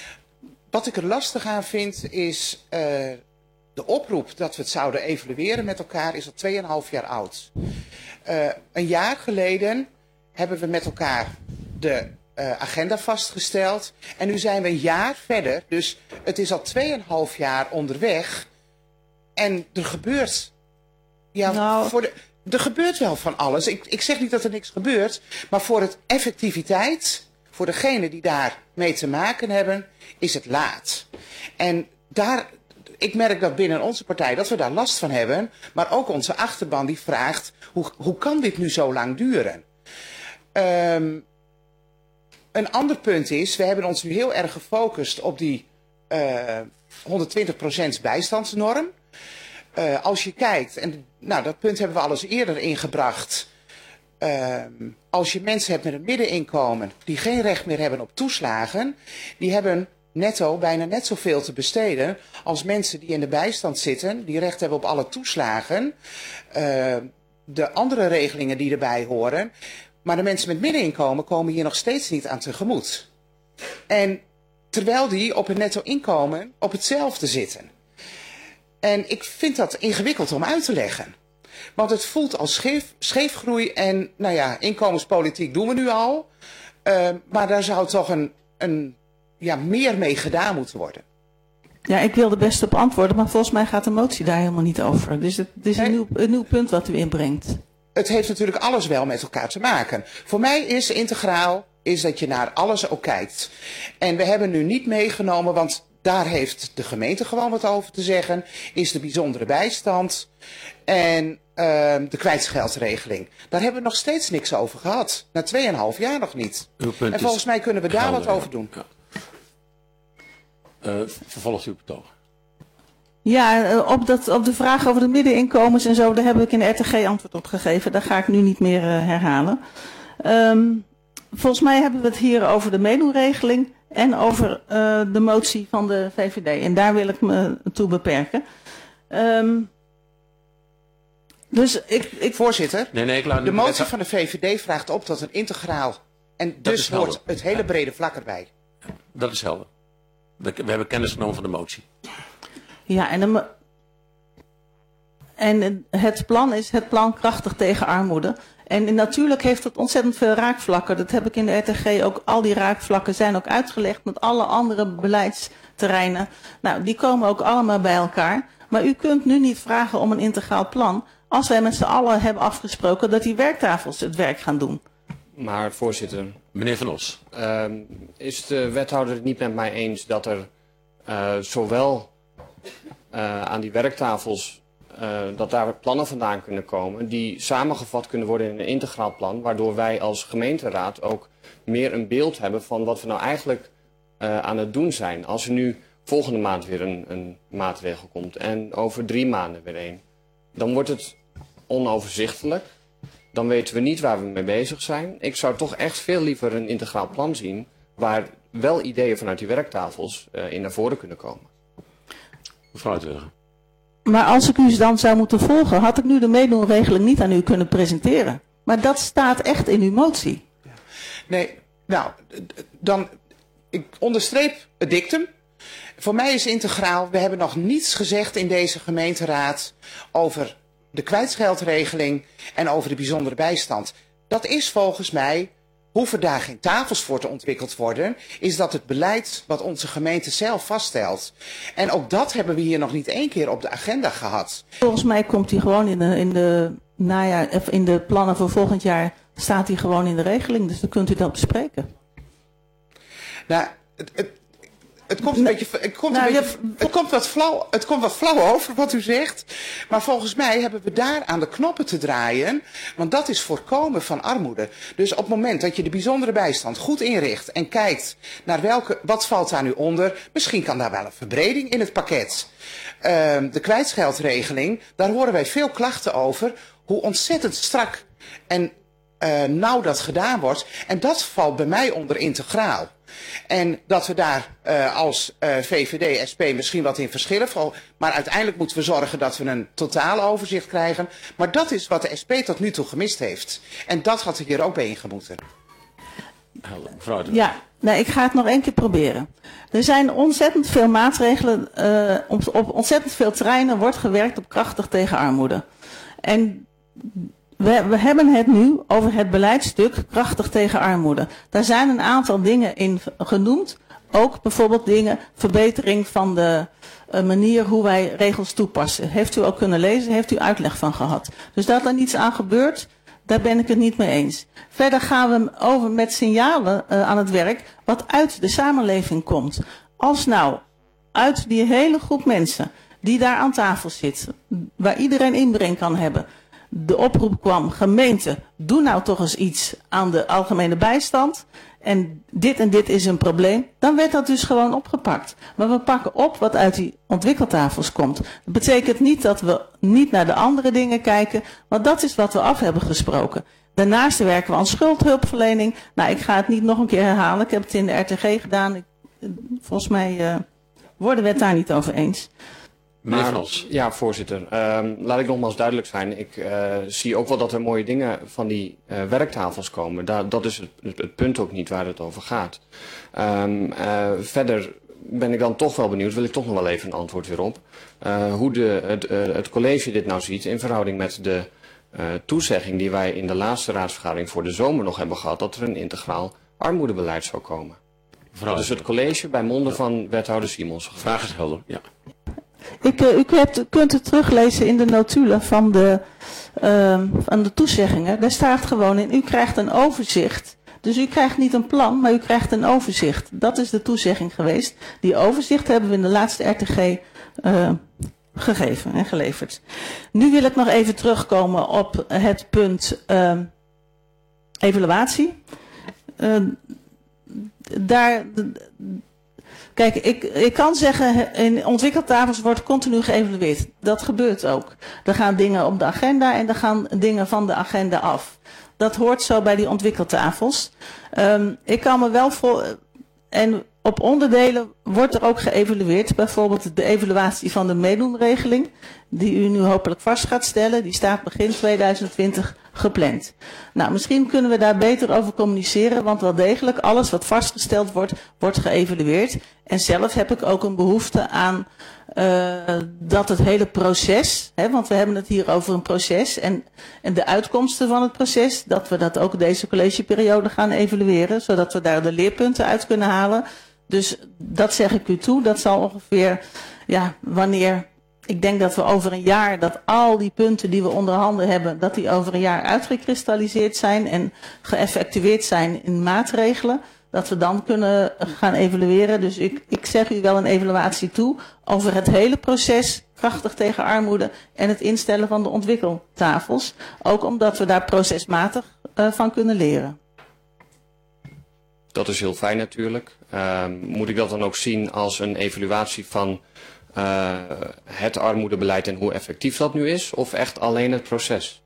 Wat ik er lastig aan vind is, uh, de oproep dat we het zouden evalueren met elkaar is al tweeënhalf jaar oud. Uh, een jaar geleden hebben we met elkaar de uh, agenda vastgesteld. En nu zijn we een jaar verder. Dus het is al tweeënhalf jaar onderweg. En er gebeurt, ja, nou. voor de, er gebeurt wel van alles. Ik, ik zeg niet dat er niks gebeurt. Maar voor het effectiviteit, voor degenen die daar mee te maken hebben, is het laat. En daar, ik merk dat binnen onze partij dat we daar last van hebben. Maar ook onze achterban die vraagt, hoe, hoe kan dit nu zo lang duren? Um, een ander punt is, we hebben ons nu heel erg gefocust op die uh, honderdtwintig procent bijstandsnorm. Uh, als je kijkt, en nou, dat punt hebben we al eens eerder ingebracht. Uh, als je mensen hebt met een middeninkomen die geen recht meer hebben op toeslagen, die hebben netto bijna net zoveel te besteden als mensen die in de bijstand zitten, die recht hebben op alle toeslagen, uh, de andere regelingen die erbij horen. Maar de mensen met middeninkomen komen hier nog steeds niet aan tegemoet. En terwijl die op hun netto inkomen op hetzelfde zitten. En ik vind dat ingewikkeld om uit te leggen. Want het voelt als scheef, scheefgroei en, nou ja, inkomenspolitiek doen we nu al. Uh, maar daar zou toch een, een, ja, meer mee gedaan moeten worden. Ja, ik wilde best op antwoorden, maar volgens mij gaat de motie daar helemaal niet over. Dus het, het is een nieuw, een nieuw punt wat u inbrengt. Het heeft natuurlijk alles wel met elkaar te maken. Voor mij is integraal is dat je naar alles ook kijkt. En we hebben nu niet meegenomen, want daar heeft de gemeente gewoon wat over te zeggen, is de bijzondere bijstand en uh, de kwijtscheldregeling. Daar hebben we nog steeds niks over gehad. Na tweeënhalf jaar nog niet. En volgens mij kunnen we daar gelder, wat over doen. Ja. Uh, vervolgt u betoog. Ja, op, dat, op de vraag over de middeninkomens en zo, daar heb ik in de R T G antwoord op gegeven. Dat ga ik nu niet meer uh, herhalen. Um, volgens mij hebben we het hier over de meedoenregeling en over uh, de motie van de V V D. En daar wil ik me toe beperken. Um, dus ik, ik... Voorzitter, nee, nee, ik laat de motie van de V V D vraagt op tot een integraal. En dus hoort het hele brede vlak erbij. Dat is helder. We hebben kennis genomen van de motie. Ja, en, de, en het plan is het plan krachtig tegen armoede. En natuurlijk heeft het ontzettend veel raakvlakken. Dat heb ik in de R T G ook. Al die raakvlakken zijn ook uitgelegd met alle andere beleidsterreinen. Nou, die komen ook allemaal bij elkaar. Maar u kunt nu niet vragen om een integraal plan als wij met z'n allen hebben afgesproken dat die werktafels het werk gaan doen. Maar voorzitter. Meneer Van Os. Uh, is de wethouder het niet met mij eens dat er uh, zowel uh, aan die werktafels, uh, dat daar plannen vandaan kunnen komen die samengevat kunnen worden in een integraal plan, waardoor wij als gemeenteraad ook meer een beeld hebben van wat we nou eigenlijk uh, aan het doen zijn. Als er nu volgende maand weer een, een maatregel komt en over drie maanden weer een, dan wordt het onoverzichtelijk. Dan weten we niet waar we mee bezig zijn. Ik zou toch echt veel liever een integraal plan zien waar wel ideeën vanuit die werktafels uh, in naar voren kunnen komen. Mevrouw Uitwilligen. Maar als ik u dan zou moeten volgen, had ik nu de meedoenregeling niet aan u kunnen presenteren. Maar dat staat echt in uw motie. Nee, nou, dan, ik onderstreep het dictum. Voor mij is integraal, we hebben nog niets gezegd in deze gemeenteraad over de kwijtscheldregeling en over de bijzondere bijstand. Dat is volgens mij, hoeven daar geen tafels voor te ontwikkeld worden, is dat het beleid wat onze gemeente zelf vaststelt. En ook dat hebben we hier nog niet één keer op de agenda gehad. Volgens mij komt hij gewoon in de, in de, najaar, of in de plannen voor volgend jaar, staat hij gewoon in de regeling. Dus dan kunt u dat bespreken. Nou, het, het, Het komt, een beetje, het, komt nou, een beetje, het, komt wat flauw, het komt wat flauw over wat u zegt. Maar volgens mij hebben we daar aan de knoppen te draaien. Want dat is voorkomen van armoede. Dus op het moment dat je de bijzondere bijstand goed inricht. En kijkt naar welke, wat valt daar nu onder. Misschien kan daar wel een verbreding in het pakket. Uh, de kwijtscheldregeling. Daar horen wij veel klachten over. Hoe ontzettend strak en uh, nauw dat gedaan wordt. En dat valt bij mij onder integraal. En dat we daar uh, als uh, V V D, S P misschien wat in verschillen. Maar uiteindelijk moeten we zorgen dat we een totaal overzicht krijgen. Maar dat is wat de S P tot nu toe gemist heeft. En dat had er hier ook bij ingemoeten. Mevrouw de... Ja, nou, ik ga het nog één keer proberen. Er zijn ontzettend veel maatregelen. Uh, op, op ontzettend veel terreinen wordt gewerkt op krachtig tegen armoede. En We, we hebben het nu over het beleidstuk krachtig tegen armoede. Daar zijn een aantal dingen in genoemd. Ook bijvoorbeeld dingen, verbetering van de uh, manier hoe wij regels toepassen. Heeft u ook kunnen lezen, heeft u uitleg van gehad. Dus dat er niets aan gebeurt, daar ben ik het niet mee eens. Verder gaan we over met signalen uh, aan het werk wat uit de samenleving komt. Als nou uit die hele groep mensen die daar aan tafel zit, waar iedereen inbreng kan hebben, de oproep kwam, gemeente, doe nou toch eens iets aan de algemene bijstand. En dit en dit is een probleem. Dan werd dat dus gewoon opgepakt. Maar we pakken op wat uit die ontwikkeltafels komt. Dat betekent niet dat we niet naar de andere dingen kijken. Want dat is wat we af hebben gesproken. Daarnaast werken we aan schuldhulpverlening. Nou, ik ga het niet nog een keer herhalen. Ik heb het in de R T G gedaan. Ik, volgens mij uh, worden we het daar niet over eens. Maar, ja, voorzitter. Um, laat ik nogmaals duidelijk zijn. Ik uh, zie ook wel dat er mooie dingen van die uh, werktafels komen. Da dat is het, het, het punt ook niet waar het over gaat. Um, uh, verder ben ik dan toch wel benieuwd, wil ik toch nog wel even een antwoord weer op. Uh, hoe de, het, uh, het college dit nou ziet in verhouding met de uh, toezegging die wij in de laatste raadsvergadering voor de zomer nog hebben gehad. Dat er een integraal armoedebeleid zou komen. Mevrouw, dat is het college bij monden van wethouder Simons. Vraag is helder, ja. Ik, uh, u hebt, kunt het teruglezen in de notulen van de, uh, van de toezeggingen. Daar staat gewoon in, u krijgt een overzicht. Dus u krijgt niet een plan, maar u krijgt een overzicht. Dat is de toezegging geweest. Die overzicht hebben we in de laatste R T G uh, gegeven en geleverd. Nu wil ik nog even terugkomen op het punt uh, evaluatie. Uh, daar... Kijk, ik, ik kan zeggen, in ontwikkeltafels wordt continu geëvalueerd. Dat gebeurt ook. Er gaan dingen op de agenda en er gaan dingen van de agenda af. Dat hoort zo bij die ontwikkeltafels. Um, ik kan me wel voor... En op onderdelen wordt er ook geëvalueerd. Bijvoorbeeld de evaluatie van de meedoenregeling. Die u nu hopelijk vast gaat stellen. Die staat begin tweeduizend twintig gepland. Nou, misschien kunnen we daar beter over communiceren. Want wel degelijk, alles wat vastgesteld wordt, wordt geëvalueerd. En zelf heb ik ook een behoefte aan uh, dat het hele proces. Hè, want we hebben het hier over een proces. En, en de uitkomsten van het proces. Dat we dat ook deze collegeperiode gaan evalueren. Zodat we daar de leerpunten uit kunnen halen. Dus dat zeg ik u toe. Dat zal ongeveer, ja, wanneer... Ik denk dat we over een jaar, dat al die punten die we onder handen hebben, dat die over een jaar uitgekristalliseerd zijn en geëffectueerd zijn in maatregelen. Dat we dan kunnen gaan evalueren. Dus ik, ik zeg u wel een evaluatie toe over het hele proces krachtig tegen armoede en het instellen van de ontwikkeltafels. Ook omdat we daar procesmatig uh, van kunnen leren. Dat is heel fijn natuurlijk. Uh, moet ik dat dan ook zien als een evaluatie van uh, het armoedebeleid en hoe effectief dat nu is? Of echt alleen het proces?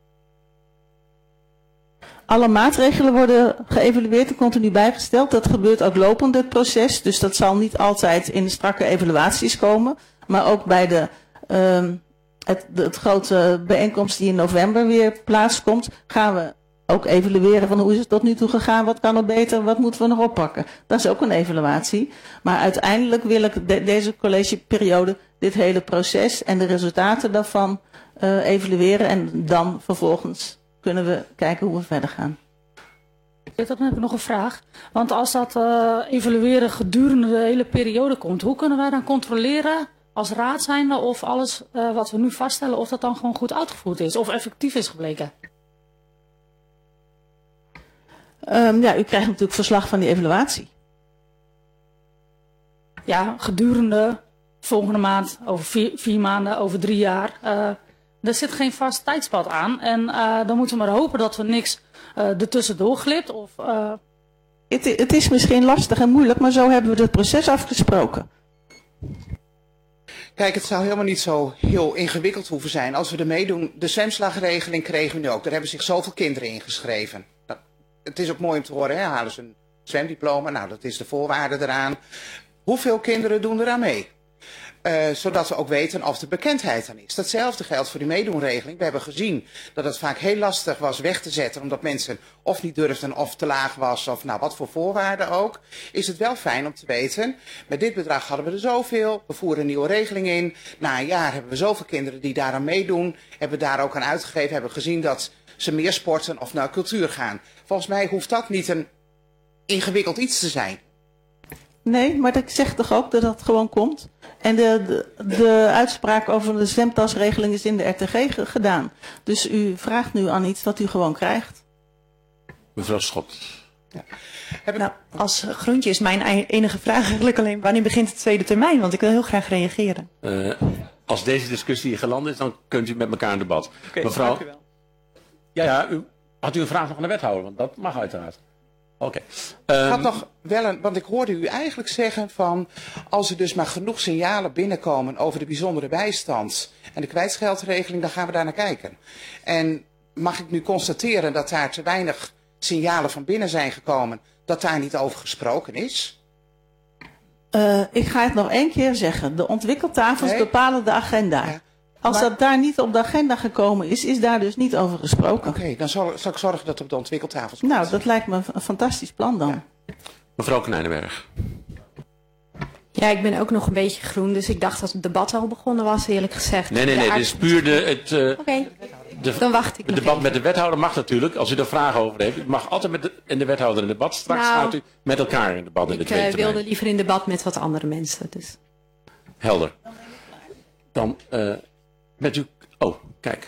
Alle maatregelen worden geëvalueerd en continu bijgesteld. Dat gebeurt ook lopend het proces. Dus dat zal niet altijd in strakke evaluaties komen. Maar ook bij de, uh, het, de het grote bijeenkomst die in november weer plaatskomt, gaan we ook evalueren van hoe is het tot nu toe gegaan, wat kan er beter, wat moeten we nog oppakken. Dat is ook een evaluatie. Maar uiteindelijk wil ik de, deze collegeperiode dit hele proces en de resultaten daarvan uh, evalueren en dan vervolgens kunnen we kijken hoe we verder gaan. Dan heb ik nog een vraag. Want als dat uh, evalueren gedurende de hele periode komt, hoe kunnen wij dan controleren als raad zijnde of alles uh, wat we nu vaststellen, of dat dan gewoon goed uitgevoerd is of effectief is gebleken? Um, ja, u krijgt natuurlijk verslag van die evaluatie. Ja, gedurende volgende maand, over vier, vier maanden, over drie jaar. Uh, er zit geen vast tijdspad aan. En uh, dan moeten we maar hopen dat er niks uh, ertussendoor glipt. Of, uh... het, het is misschien lastig en moeilijk, maar zo hebben we het proces afgesproken. Kijk, het zou helemaal niet zo heel ingewikkeld hoeven zijn als we er meedoen. De zwemslagregeling kregen we nu ook. Daar hebben zich zoveel kinderen ingeschreven. Nou, het is ook mooi om te horen, hè? Halen ze een zwemdiploma. Nou, dat is de voorwaarde eraan. Hoeveel kinderen doen eraan mee? Uh, zodat we ook weten of de bekendheid dan is. Datzelfde geldt voor die meedoenregeling. We hebben gezien dat het vaak heel lastig was weg te zetten, omdat mensen of niet durfden of te laag was, of nou wat voor voorwaarden ook. Is het wel fijn om te weten, met dit bedrag hadden we er zoveel, we voeren een nieuwe regeling in. Na een jaar hebben we zoveel kinderen die daaraan meedoen, hebben we daar ook aan uitgegeven, hebben gezien dat ze meer sporten of naar cultuur gaan. Volgens mij hoeft dat niet een ingewikkeld iets te zijn. Nee, maar ik zeg toch ook dat dat gewoon komt. En de, de, de uitspraak over de zwemtasregeling is in de R T G gedaan. Dus u vraagt nu aan iets wat u gewoon krijgt. Mevrouw Schot. Ja. Heb ik... Nou, als groentje is mijn enige vraag eigenlijk alleen wanneer begint de tweede termijn? Want ik wil heel graag reageren. Uh, als deze discussie hier geland is, dan kunt u met elkaar in debat. Okay, Mevrouw. Dank u wel. Ja, ja, u, had u een vraag nog aan de wethouder? Want dat mag uiteraard. Oké. Okay. Um, had nog wel een, want ik hoorde u eigenlijk zeggen van, als er dus maar genoeg signalen binnenkomen over de bijzondere bijstand en de kwijtscheldregeling, dan gaan we daar naar kijken. En mag ik nu constateren dat daar te weinig signalen van binnen zijn gekomen, dat daar niet over gesproken is? Uh, ik ga het nog één keer zeggen. De ontwikkeltafels nee. bepalen de agenda. Ja. Als maar, dat daar niet op de agenda gekomen is, is daar dus niet over gesproken. Oké, okay, dan zal, zal ik zorgen dat het op de ontwikkeltafels komt. Nou, dat lijkt me een fantastisch plan dan. Ja. Mevrouw Knijnenberg. Ja, ik ben ook nog een beetje groen, dus ik dacht dat het debat al begonnen was, eerlijk gezegd. Nee, nee, nee, dit is puur de, het, uh, okay. De, Dan wacht ik Het nog debat even. met de wethouder mag natuurlijk, als u er vragen over heeft. U mag altijd met de, in de wethouder in debat. Straks Nou, gaat u met elkaar in debat in de Ik tweede uh, termijn. wilde liever in debat met wat andere mensen. Dus. Helder. Dan uh, met u... Oh, kijk.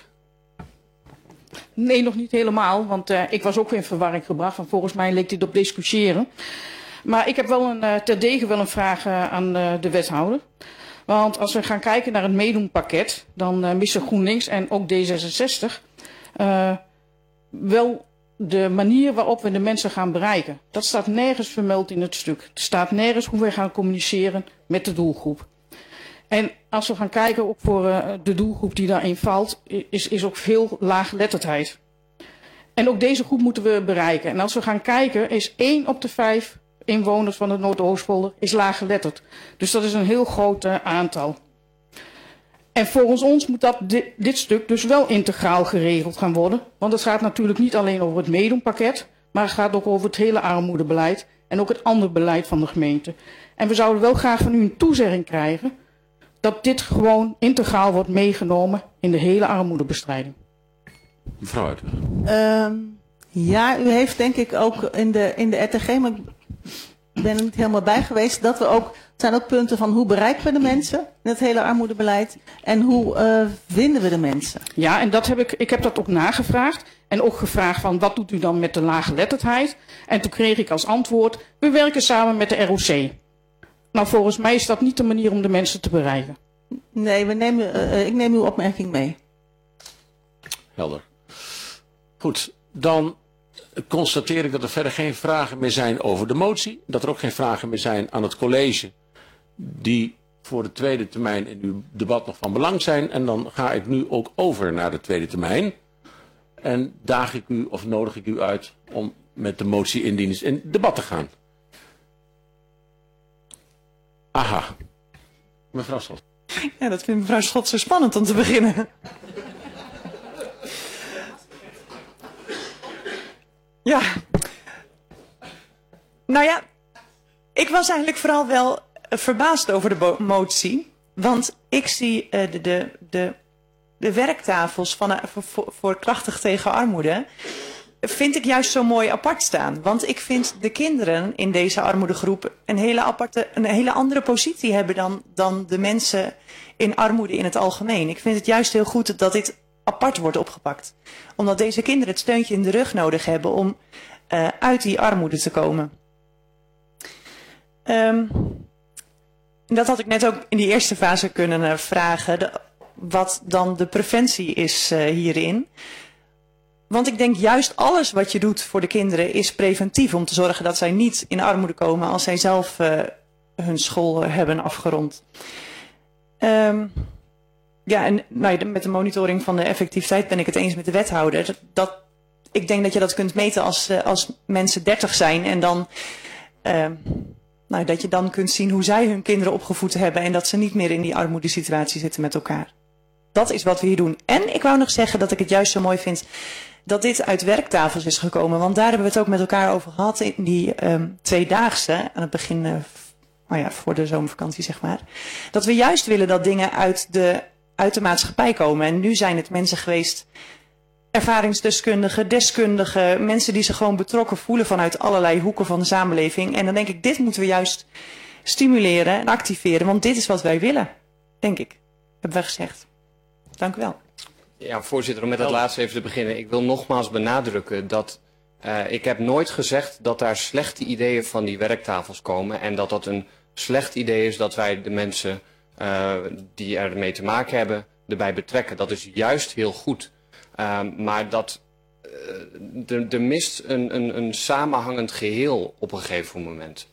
Nee, nog niet helemaal, want uh, ik was ook in verwarring gebracht. Want volgens mij leek dit op discussiëren. Maar ik heb wel een, uh, terdege wel een vraag uh, aan uh, de wethouder. Want als we gaan kijken naar het meedoenpakket, dan uh, missen GroenLinks en ook D zesenzestig uh, wel de manier waarop we de mensen gaan bereiken. Dat staat nergens vermeld in het stuk. Er staat nergens hoe we gaan communiceren met de doelgroep. En als we gaan kijken ook voor uh, de doelgroep die daarin valt, is, is ook veel laaggeletterdheid. En ook deze groep moeten we bereiken. En als we gaan kijken, is één op de vijf inwoners van de Noordoostpolder is laaggeletterd. Dus dat is een heel groot uh, aantal. En volgens ons moet dat, dit, dit stuk dus wel integraal geregeld gaan worden. Want het gaat natuurlijk niet alleen over het meedoenpakket, maar het gaat ook over het hele armoedebeleid en ook het andere beleid van de gemeente. En we zouden wel graag van u een toezegging krijgen dat dit gewoon integraal wordt meegenomen in de hele armoedebestrijding. Mevrouw Uit. Um, ja, u heeft denk ik ook in de, in de R T G, maar ik ben er niet helemaal bij geweest, dat we ook, het zijn ook punten van hoe bereiken we de mensen in het hele armoedebeleid en hoe uh, vinden we de mensen. Ja, en dat heb ik, ik heb dat ook nagevraagd en ook gevraagd van wat doet u dan met de laaggeletterdheid? En toen kreeg ik als antwoord, we werken samen met de R O C. Nou, volgens mij is dat niet de manier om de mensen te bereiken. Nee, we nemen, uh, ik neem uw opmerking mee. Helder. Goed, dan constateer ik dat er verder geen vragen meer zijn over de motie. Dat er ook geen vragen meer zijn aan het college die voor de tweede termijn in uw debat nog van belang zijn. En dan ga ik nu ook over naar de tweede termijn. En daag ik u of nodig ik u uit om met de motie indieners in debat te gaan. Aha. Mevrouw Schot. Ja, dat vindt mevrouw Schot zo spannend om te beginnen. Ja. Nou ja, ik was eigenlijk vooral wel verbaasd over de motie. Want ik zie uh, de, de, de, de werktafels van, uh, voor, voor krachtig tegen armoede, vind ik juist zo mooi apart staan. Want ik vind de kinderen in deze armoedegroep een hele, aparte, een hele andere positie hebben dan, dan de mensen in armoede in het algemeen. Ik vind het juist heel goed dat dit apart wordt opgepakt. Omdat deze kinderen het steuntje in de rug nodig hebben om uh, uit die armoede te komen. Um, dat had ik net ook in die eerste fase kunnen uh, vragen. De, wat dan de preventie is uh, hierin. Want ik denk juist alles wat je doet voor de kinderen is preventief. Om te zorgen dat zij niet in armoede komen als zij zelf uh, hun school hebben afgerond. Um, ja, en nou, met de monitoring van de effectiviteit ben ik het eens met de wethouder. Dat, dat, ik denk dat je dat kunt meten als, uh, als mensen dertig zijn. En dan, uh, nou, dat je dan kunt zien hoe zij hun kinderen opgevoed hebben. En dat ze niet meer in die armoedesituatie zitten met elkaar. Dat is wat we hier doen. En ik wou nog zeggen dat ik het juist zo mooi vind dat dit uit werktafels is gekomen. Want daar hebben we het ook met elkaar over gehad in die um, tweedaagse aan het begin, uh, nou ja, voor de zomervakantie zeg maar. Dat we juist willen dat dingen uit de, uit de maatschappij komen. En nu zijn het mensen geweest, ervaringsdeskundigen, deskundigen, mensen die zich gewoon betrokken voelen vanuit allerlei hoeken van de samenleving. En dan denk ik, dit moeten we juist stimuleren en activeren. Want dit is wat wij willen, denk ik, hebben we gezegd. Dank u wel. Ja, voorzitter, om met het laatste even te beginnen. Ik wil nogmaals benadrukken dat uh, ik heb nooit gezegd dat daar slechte ideeën van die werktafels komen. En dat dat een slecht idee is dat wij de mensen uh, die ermee te maken hebben erbij betrekken. Dat is juist heel goed. Uh, maar dat uh, er mist een, een, een samenhangend geheel op een gegeven moment.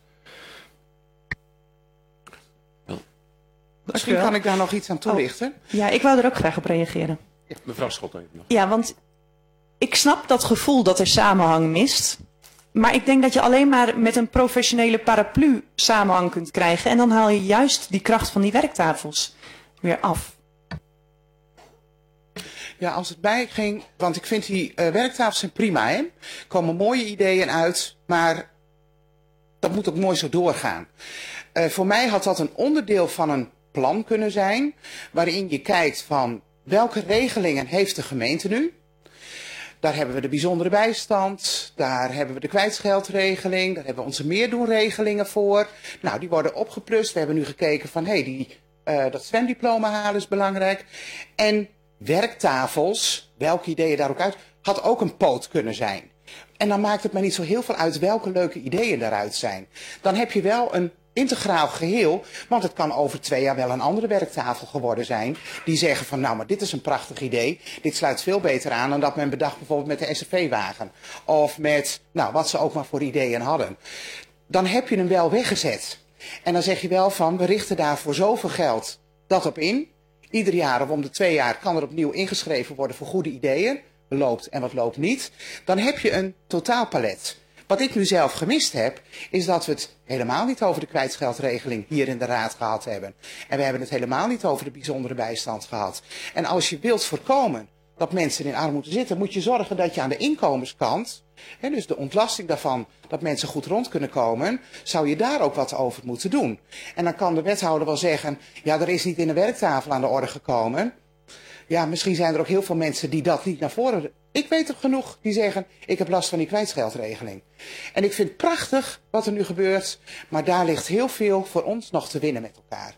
Misschien kan ik daar nog iets aan toelichten. Oh, ja, ik wou er ook graag op reageren. Ja, mevrouw Schot even nog. Ja, want ik snap dat gevoel dat er samenhang mist. Maar ik denk dat je alleen maar met een professionele paraplu samenhang kunt krijgen. En dan haal je juist die kracht van die werktafels weer af. Ja, als het bij ging, want ik vind die uh, werktafels zijn prima, hè. Er komen mooie ideeën uit, maar dat moet ook mooi zo doorgaan. Uh, voor mij had dat een onderdeel van een plan kunnen zijn, waarin je kijkt van welke regelingen heeft de gemeente nu? Daar hebben we de bijzondere bijstand, daar hebben we de kwijtscheldregeling, daar hebben we onze meerdoenregelingen voor. Nou, die worden opgeplust. We hebben nu gekeken van, hé, hey, die, uh, dat zwemdiploma halen is belangrijk. En werktafels, welke ideeën daar ook uit, had ook een poot kunnen zijn. En dan maakt het mij niet zo heel veel uit welke leuke ideeën daaruit zijn. Dan heb je wel een integraal geheel, want het kan over twee jaar wel een andere werktafel geworden zijn. Die zeggen van, nou, maar dit is een prachtig idee. Dit sluit veel beter aan dan dat men bedacht bijvoorbeeld met de S V wagen. Of met, nou, wat ze ook maar voor ideeën hadden. Dan heb je hem wel weggezet. En dan zeg je wel van, we richten daar voor zoveel geld dat op in. Ieder jaar of om de twee jaar kan er opnieuw ingeschreven worden voor goede ideeën. Wat loopt en wat loopt niet. Dan heb je een totaalpalet. Wat ik nu zelf gemist heb, is dat we het helemaal niet over de kwijtscheldregeling hier in de Raad gehad hebben. En we hebben het helemaal niet over de bijzondere bijstand gehad. En als je wilt voorkomen dat mensen in armoede zitten, moet je zorgen dat je aan de inkomenskant, hè, dus de ontlasting daarvan, dat mensen goed rond kunnen komen, zou je daar ook wat over moeten doen. En dan kan de wethouder wel zeggen, ja, er is niet in de werktafel aan de orde gekomen. Ja, misschien zijn er ook heel veel mensen die dat niet naar voren. Ik weet er genoeg die zeggen, ik heb last van die kwijtscheldregeling. En ik vind het prachtig wat er nu gebeurt, maar daar ligt heel veel voor ons nog te winnen met elkaar.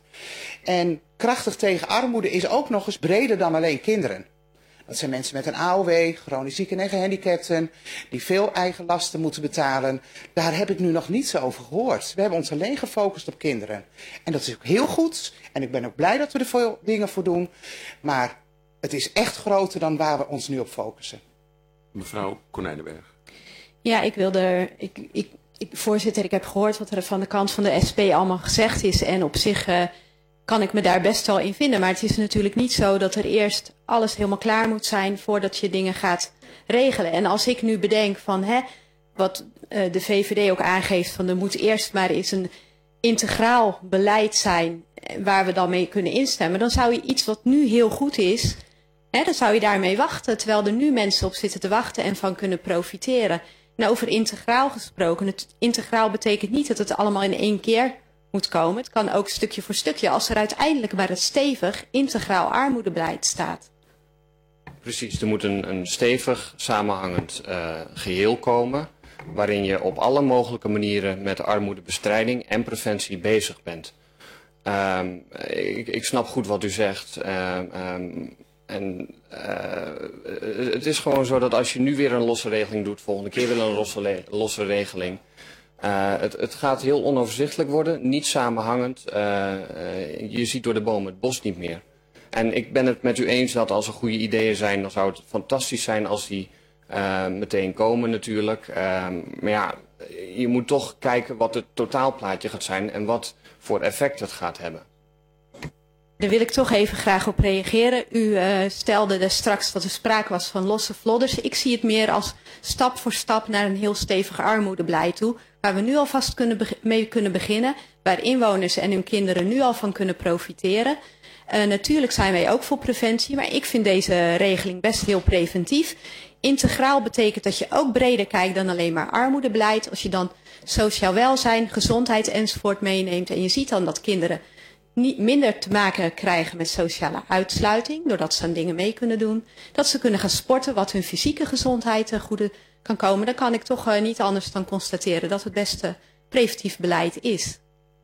En krachtig tegen armoede is ook nog eens breder dan alleen kinderen. Dat zijn mensen met een A O W, chronisch zieken en gehandicapten, die veel eigen lasten moeten betalen. Daar heb ik nu nog niets over gehoord. We hebben ons alleen gefocust op kinderen. En dat is ook heel goed. En ik ben ook blij dat we er veel dingen voor doen. Maar het is echt groter dan waar we ons nu op focussen. Mevrouw Konijnenberg. Ja, ik wilde, ik, ik, ik, voorzitter, ik heb gehoord wat er van de kant van de S P allemaal gezegd is. En op zich uh, kan ik me daar best wel in vinden. Maar het is natuurlijk niet zo dat er eerst alles helemaal klaar moet zijn voordat je dingen gaat regelen. En als ik nu bedenk van, hè, wat uh, de V V D ook aangeeft, van er moet eerst maar eens een integraal beleid zijn waar we dan mee kunnen instemmen. Dan zou je iets wat nu heel goed is, hè, dan zou je daarmee wachten. Terwijl er nu mensen op zitten te wachten en van kunnen profiteren. En over integraal gesproken, het integraal betekent niet dat het allemaal in één keer moet komen. Het kan ook stukje voor stukje als er uiteindelijk maar een stevig integraal armoedebeleid staat. Precies, er moet een, een stevig samenhangend uh, geheel komen, waarin je op alle mogelijke manieren met armoedebestrijding en preventie bezig bent. Um, ik, ik snap goed wat u zegt. Uh, um, en uh, het is gewoon zo dat als je nu weer een losse regeling doet, volgende keer weer een losse, losse regeling. Uh, het, het gaat heel onoverzichtelijk worden, niet samenhangend. Uh, uh, je ziet door de bomen het bos niet meer. En ik ben het met u eens dat als er goede ideeën zijn, dan zou het fantastisch zijn als die uh, meteen komen natuurlijk. Uh, maar ja, je moet toch kijken wat het totaalplaatje gaat zijn en wat voor effect het gaat hebben. Daar wil ik toch even graag op reageren. U uh, stelde er straks dat er sprake was van losse vlodders. Ik zie het meer als stap voor stap naar een heel stevig armoedebeleid toe, waar we nu alvast kunnen mee kunnen beginnen, waar inwoners en hun kinderen nu al van kunnen profiteren. Uh, natuurlijk zijn wij ook voor preventie, maar ik vind deze regeling best heel preventief. Integraal betekent dat je ook breder kijkt dan alleen maar armoedebeleid. Als je dan sociaal welzijn, gezondheid enzovoort meeneemt en je ziet dan dat kinderen niet minder te maken krijgen met sociale uitsluiting, doordat ze aan dingen mee kunnen doen, dat ze kunnen gaan sporten, wat hun fysieke gezondheid ten goede kan komen, dan kan ik toch uh, niet anders dan constateren dat het beste preventief beleid is.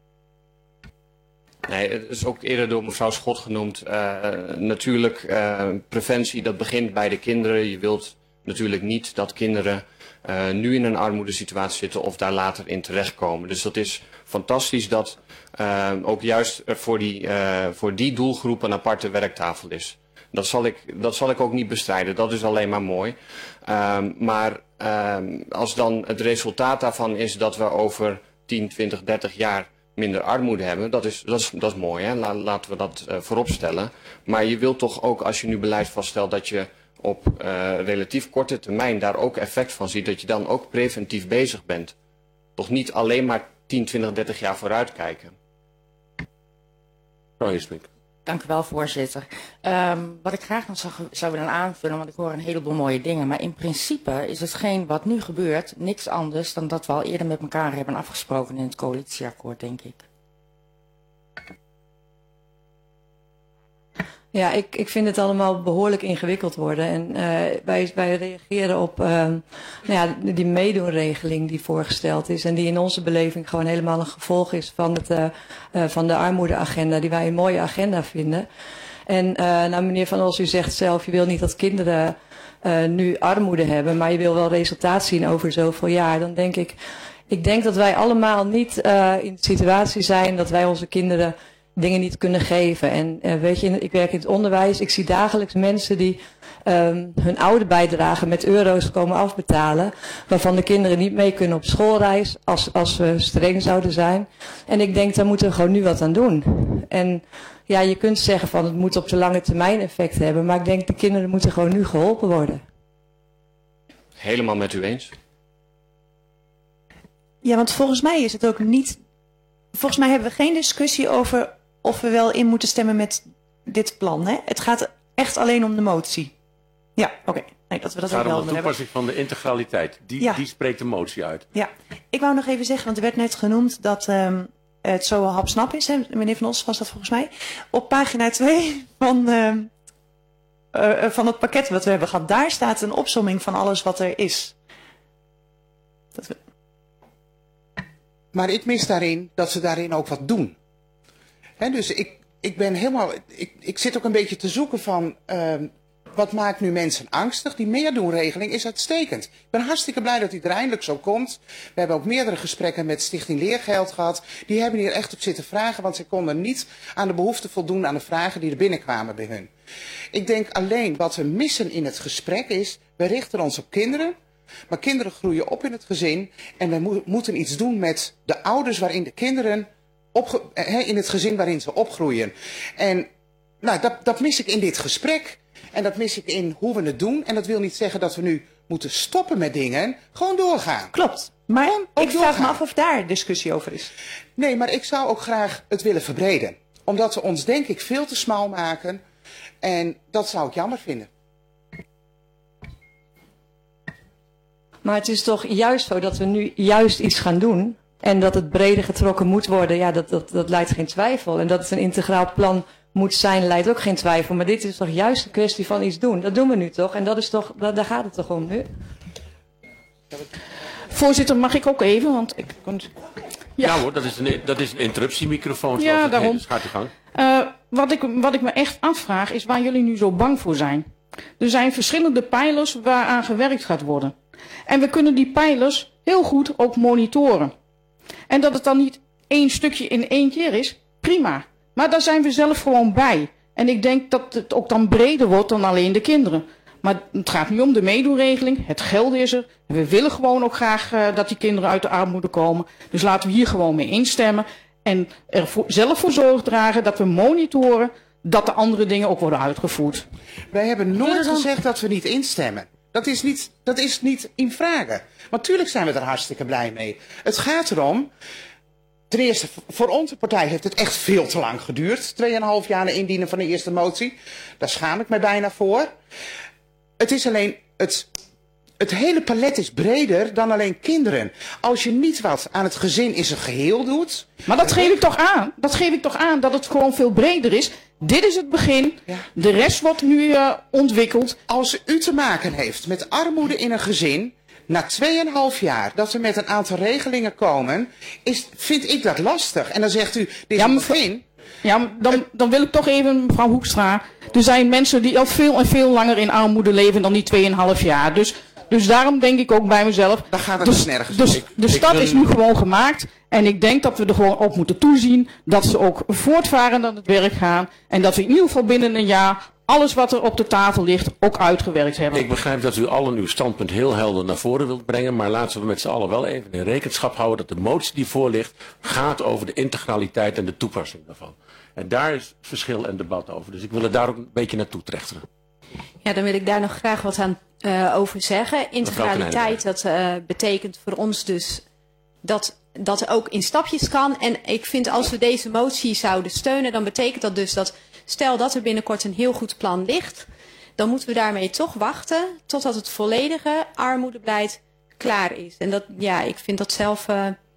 Nee, het is ook eerder door mevrouw Schot genoemd. Uh, natuurlijk, uh, preventie, dat begint bij de kinderen. Je wilt natuurlijk niet dat kinderen uh, nu in een armoedesituatie zitten of daar later in terechtkomen. Dus dat is fantastisch dat uh, ook juist voor die, uh, voor die doelgroep een aparte werktafel is. Dat zal ik, dat zal ik ook niet bestrijden, dat is alleen maar mooi. Uh, maar uh, als dan het resultaat daarvan is dat we over tien, twintig, dertig jaar minder armoede hebben, dat is, dat is, dat is mooi, hè? La, laten we dat uh, voorop stellen. Maar je wilt toch ook, als je nu beleid vaststelt, dat je op uh, relatief korte termijn daar ook effect van ziet, dat je dan ook preventief bezig bent. Toch niet alleen maar tien, twintig, dertig jaar vooruit kijken. Dank u wel, voorzitter. Um, wat ik graag nog zou, zou willen aanvullen, want ik hoor een heleboel mooie dingen, maar in principe is hetgeen wat nu gebeurt niks anders dan dat we al eerder met elkaar hebben afgesproken in het coalitieakkoord, denk ik. Ja, ik, ik vind het allemaal behoorlijk ingewikkeld worden. En uh, wij, wij reageren op uh, nou ja, die meedoenregeling die voorgesteld is. En die in onze beleving gewoon helemaal een gevolg is van, het, uh, uh, van de armoedeagenda. Die wij een mooie agenda vinden. En uh, nou, meneer Van Os, u zegt zelf, je wil niet dat kinderen uh, nu armoede hebben. Maar je wil wel resultaat zien over zoveel jaar. Dan denk ik, ik denk dat wij allemaal niet uh, in de situatie zijn dat wij onze kinderen dingen niet kunnen geven. En uh, weet je, ik werk in het onderwijs. Ik zie dagelijks mensen die um, hun oude bijdrage met euro's komen afbetalen. Waarvan de kinderen niet mee kunnen op schoolreis. Als, als we streng zouden zijn. En ik denk, daar moeten we gewoon nu wat aan doen. En ja, je kunt zeggen van het moet op de lange termijn effect hebben. Maar ik denk, de kinderen moeten gewoon nu geholpen worden. Helemaal met u eens. Ja, want volgens mij is het ook niet. Volgens mij hebben we geen discussie over of we wel in moeten stemmen met dit plan. Hè? Het gaat echt alleen om de motie. Ja, oké. Okay. Nee, dat we dat het ook wel gaat om de toepassing van de integraliteit. Die, ja. die spreekt de motie uit. Ja, ik wou nog even zeggen, want er werd net genoemd dat um, het zo hapsnap is. Hè? Meneer Van Os was dat volgens mij. Op pagina twee van, uh, uh, van het pakket wat we hebben gehad, daar staat een opsomming van alles wat er is. Dat we... Maar ik mis daarin dat ze daarin ook wat doen. He, dus ik, ik ben helemaal. Ik, ik zit ook een beetje te zoeken van. Uh, wat maakt nu mensen angstig? Die meerdoenregeling is uitstekend. Ik ben hartstikke blij dat die er eindelijk zo komt. We hebben ook meerdere gesprekken met Stichting Leergeld gehad. Die hebben hier echt op zitten vragen, want ze konden niet aan de behoefte voldoen aan de vragen die er binnenkwamen bij hun. Ik denk alleen wat we missen in het gesprek is. We richten ons op kinderen. Maar kinderen groeien op in het gezin en we mo moeten iets doen met de ouders waarin de kinderen opge he, in het gezin waarin ze opgroeien. En nou, dat, dat mis ik in dit gesprek en dat mis ik in hoe we het doen. En dat wil niet zeggen dat we nu moeten stoppen met dingen, gewoon doorgaan. Klopt, maar gewoon ik vraag me af of daar discussie over is. Nee, maar ik zou ook graag het willen verbreden. Omdat we ons denk ik veel te smal maken en dat zou ik jammer vinden. Maar het is toch juist zo dat we nu juist iets gaan doen. En dat het breder getrokken moet worden. Ja, dat, dat, dat leidt geen twijfel. En dat het een integraal plan moet zijn, leidt ook geen twijfel. Maar dit is toch juist een kwestie van iets doen. Dat doen we nu toch? En dat is toch, dat, daar gaat het toch om nu? Voorzitter, mag ik ook even? Want ik kon... ja. ja hoor, dat is een, dat is een interruptiemicrofoon. Ja, het daarom. heet. Dus gaat uw gang. Uh, wat, ik, wat ik me echt afvraag is waar jullie nu zo bang voor zijn. Er zijn verschillende pijlers waaraan gewerkt gaat worden. En we kunnen die pijlers heel goed ook monitoren. En dat het dan niet één stukje in één keer is, prima. Maar daar zijn we zelf gewoon bij. En ik denk dat het ook dan breder wordt dan alleen de kinderen. Maar het gaat niet om de meedoenregeling. Het geld is er. En we willen gewoon ook graag uh, dat die kinderen uit de armoede komen. Dus laten we hier gewoon mee instemmen. En er voor, zelf voor zorg dragen dat we monitoren dat de andere dingen ook worden uitgevoerd. Wij hebben nooit gezegd dat we niet instemmen. Dat is niet, dat is niet in vragen. Natuurlijk zijn we er hartstikke blij mee. Het gaat erom. Ten eerste, voor onze partij heeft het echt veel te lang geduurd. Tweeënhalf jaar na indienen van de eerste motie. Daar schaam ik mij bijna voor. Het is alleen, het, het hele palet is breder dan alleen kinderen. Als je niet wat aan het gezin in zijn geheel doet. Maar dat geef ik toch aan. Dat geef ik toch aan dat het gewoon veel breder is. Dit is het begin. Ja. De rest wordt nu uh, ontwikkeld. Als u te maken heeft met armoede in een gezin. Na tweeënhalf jaar dat we met een aantal regelingen komen. Is, vind ik dat lastig. En dan zegt u, dit is ja, het begin. Ja, dan, dan wil ik toch even, mevrouw Hoekstra. Er zijn mensen die al veel en veel langer in armoede leven dan die tweeënhalf jaar. Dus, dus daarom denk ik ook bij mezelf. Daar gaat het dus, dus nergens. Dus ik, de stap wil... is nu gewoon gemaakt. En ik denk dat we er gewoon op moeten toezien. Dat ze ook voortvarend aan het werk gaan. En dat we in ieder geval binnen een jaar alles wat er op de tafel ligt ook uitgewerkt hebben. Ik begrijp dat u allen uw standpunt heel helder naar voren wilt brengen. Maar laten we met z'n allen wel even in rekenschap houden dat de motie die voor ligt gaat over de integraliteit en de toepassing daarvan. En daar is verschil en debat over. Dus ik wil het daar ook een beetje naartoe trechteren. Ja, dan wil ik daar nog graag wat aan uh, over zeggen. Integraliteit, dat uh, betekent voor ons dus dat dat ook in stapjes kan. En ik vind als we deze motie zouden steunen, dan betekent dat dus dat stel dat er binnenkort een heel goed plan ligt, dan moeten we daarmee toch wachten totdat het volledige armoedebeleid klaar is. En dat, ja, ik vind dat zelf uh,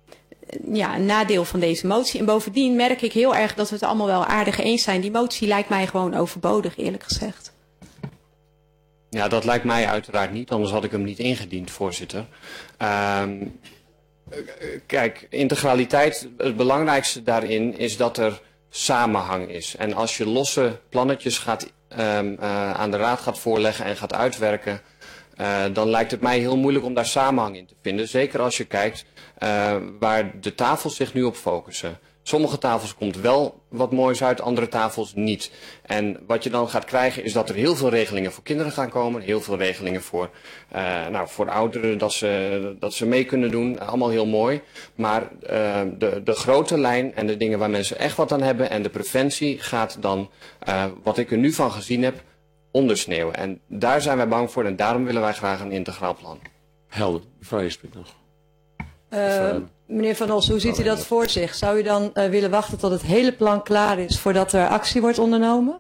ja, een nadeel van deze motie. En bovendien merk ik heel erg dat we het allemaal wel aardig eens zijn. Die motie lijkt mij gewoon overbodig, eerlijk gezegd. Ja, dat lijkt mij uiteraard niet, anders had ik hem niet ingediend, voorzitter. Um, kijk, integraliteit, het belangrijkste daarin is dat er samenhang is. En als je losse plannetjes gaat, um, uh, aan de raad gaat voorleggen en gaat uitwerken, uh, dan lijkt het mij heel moeilijk om daar samenhang in te vinden. Zeker als je kijkt uh, waar de tafels zich nu op focussen. Sommige tafels komt wel wat moois uit, andere tafels niet. En wat je dan gaat krijgen is dat er heel veel regelingen voor kinderen gaan komen. Heel veel regelingen voor, uh, nou, voor ouderen, dat ze, dat ze mee kunnen doen. Allemaal heel mooi. Maar uh, de, de grote lijn en de dingen waar mensen echt wat aan hebben en de preventie gaat dan, uh, wat ik er nu van gezien heb, ondersneeuwen. En daar zijn wij bang voor en daarom willen wij graag een integraal plan. Helder. Mevrouw Heesbrink nog. Uh, meneer Van Os, hoe ziet u dat voor zich? Zou u dan uh, willen wachten tot het hele plan klaar is voordat er actie wordt ondernomen?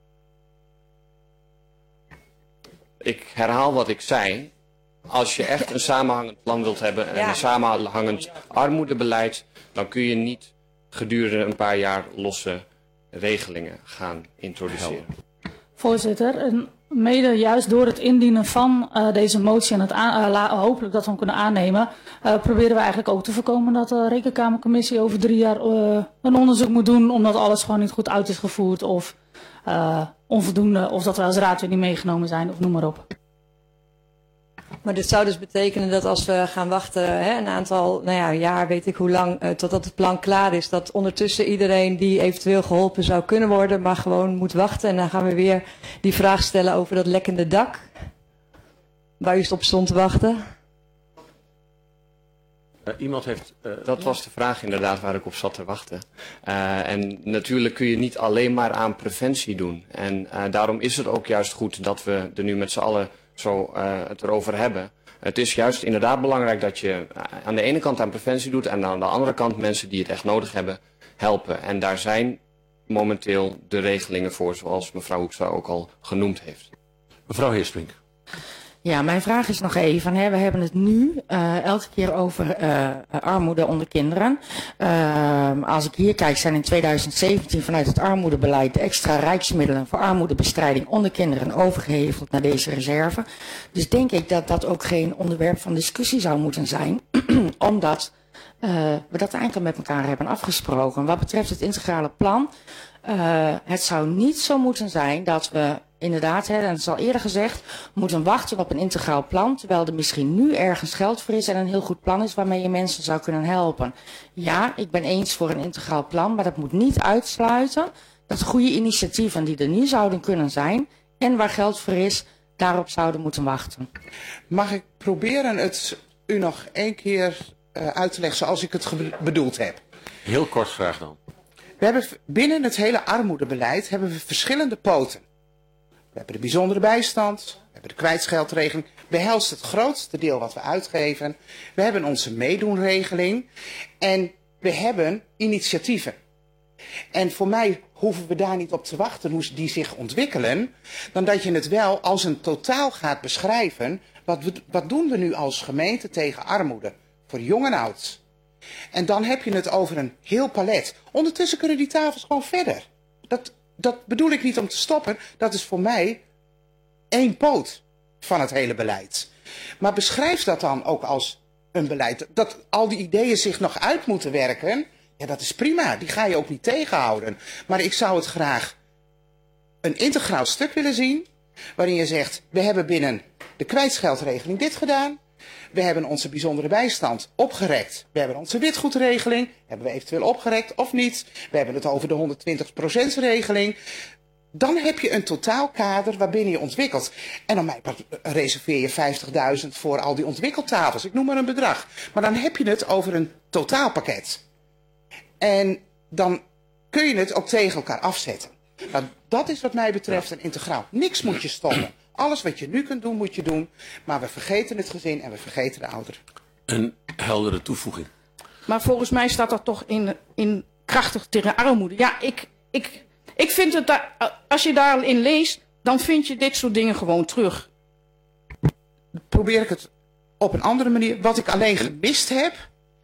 Ik herhaal wat ik zei. Als je echt een samenhangend plan wilt hebben en ja. een samenhangend armoedebeleid, dan kun je niet gedurende een paar jaar losse regelingen gaan introduceren. Voorzitter, en mede juist door het indienen van uh, deze motie en het aan, uh, hopelijk dat we hem kunnen aannemen, uh, proberen we eigenlijk ook te voorkomen dat de Rekenkamercommissie over drie jaar uh, een onderzoek moet doen omdat alles gewoon niet goed uit is gevoerd of uh, onvoldoende of dat we als raad weer niet meegenomen zijn of noem maar op. Maar dit zou dus betekenen dat als we gaan wachten, hè, een aantal nou ja, jaar, weet ik hoe lang, uh, totdat het plan klaar is, dat ondertussen iedereen die eventueel geholpen zou kunnen worden, maar gewoon moet wachten. En dan gaan we weer die vraag stellen over dat lekkende dak, waar u op stond te wachten. Uh, iemand heeft, uh, dat was de vraag inderdaad waar ik op zat te wachten. Uh, en natuurlijk kun je niet alleen maar aan preventie doen. En uh, daarom is het ook juist goed dat we er nu met z'n allen zo uh, het erover hebben. Het is juist inderdaad belangrijk dat je aan de ene kant aan preventie doet en aan de andere kant mensen die het echt nodig hebben helpen. En daar zijn momenteel de regelingen voor, zoals mevrouw Hoekstra ook al genoemd heeft. Mevrouw Heesbrink. Ja, mijn vraag is nog even, hè, we hebben het nu uh, elke keer over uh, armoede onder kinderen. Uh, als ik hier kijk, zijn in tweeduizend zeventien vanuit het armoedebeleid de extra rijksmiddelen voor armoedebestrijding onder kinderen overgeheveld naar deze reserve. Dus denk ik dat dat ook geen onderwerp van discussie zou moeten zijn, omdat uh, we dat eigenlijk met elkaar hebben afgesproken. Wat betreft het integrale plan, uh, het zou niet zo moeten zijn dat we inderdaad, hè, en het is al eerder gezegd, we moeten wachten op een integraal plan, terwijl er misschien nu ergens geld voor is en een heel goed plan is waarmee je mensen zou kunnen helpen. Ja, ik ben eens voor een integraal plan, maar dat moet niet uitsluiten dat goede initiatieven die er nu zouden kunnen zijn en waar geld voor is, daarop zouden moeten wachten. Mag ik proberen het u nog één keer uh, uit te leggen zoals ik het bedoeld heb? Heel kort graag dan. We hebben binnen het hele armoedebeleid hebben we verschillende poten. We hebben de bijzondere bijstand, we hebben de kwijtscheldregeling, behelst het grootste deel wat we uitgeven. We hebben onze meedoenregeling en we hebben initiatieven. En voor mij hoeven we daar niet op te wachten hoe die zich ontwikkelen, dan dat je het wel als een totaal gaat beschrijven. Wat, we, wat doen we nu als gemeente tegen armoede, voor jong en oud? En dan heb je het over een heel palet. Ondertussen kunnen die tafels gewoon verder. Dat, dat bedoel ik niet om te stoppen. Dat is voor mij één poot van het hele beleid. Maar beschrijf dat dan ook als een beleid. Dat al die ideeën zich nog uit moeten werken. Ja, dat is prima. Die ga je ook niet tegenhouden. Maar ik zou het graag een integraal stuk willen zien. Waarin je zegt, we hebben binnen de kwijtscheldregeling dit gedaan. We hebben onze bijzondere bijstand opgerekt. We hebben onze witgoedregeling. Hebben we eventueel opgerekt of niet. We hebben het over de honderdtwintig procent regeling. Dan heb je een totaalkader waarbinnen je ontwikkelt. En dan mij reserveer je vijftigduizend voor al die ontwikkeltafels. Ik noem maar een bedrag. Maar dan heb je het over een totaalpakket. En dan kun je het ook tegen elkaar afzetten. Nou, dat is wat mij betreft een integraal. Niks moet je stoppen. Alles wat je nu kunt doen, moet je doen. Maar we vergeten het gezin en we vergeten de ouderen. Een heldere toevoeging. Maar volgens mij staat dat toch in, in krachtig tegen armoede. Ja, ik, ik, ik vind het, daar, als je daarin leest, dan vind je dit soort dingen gewoon terug. Probeer ik het op een andere manier. Wat ik alleen gemist heb,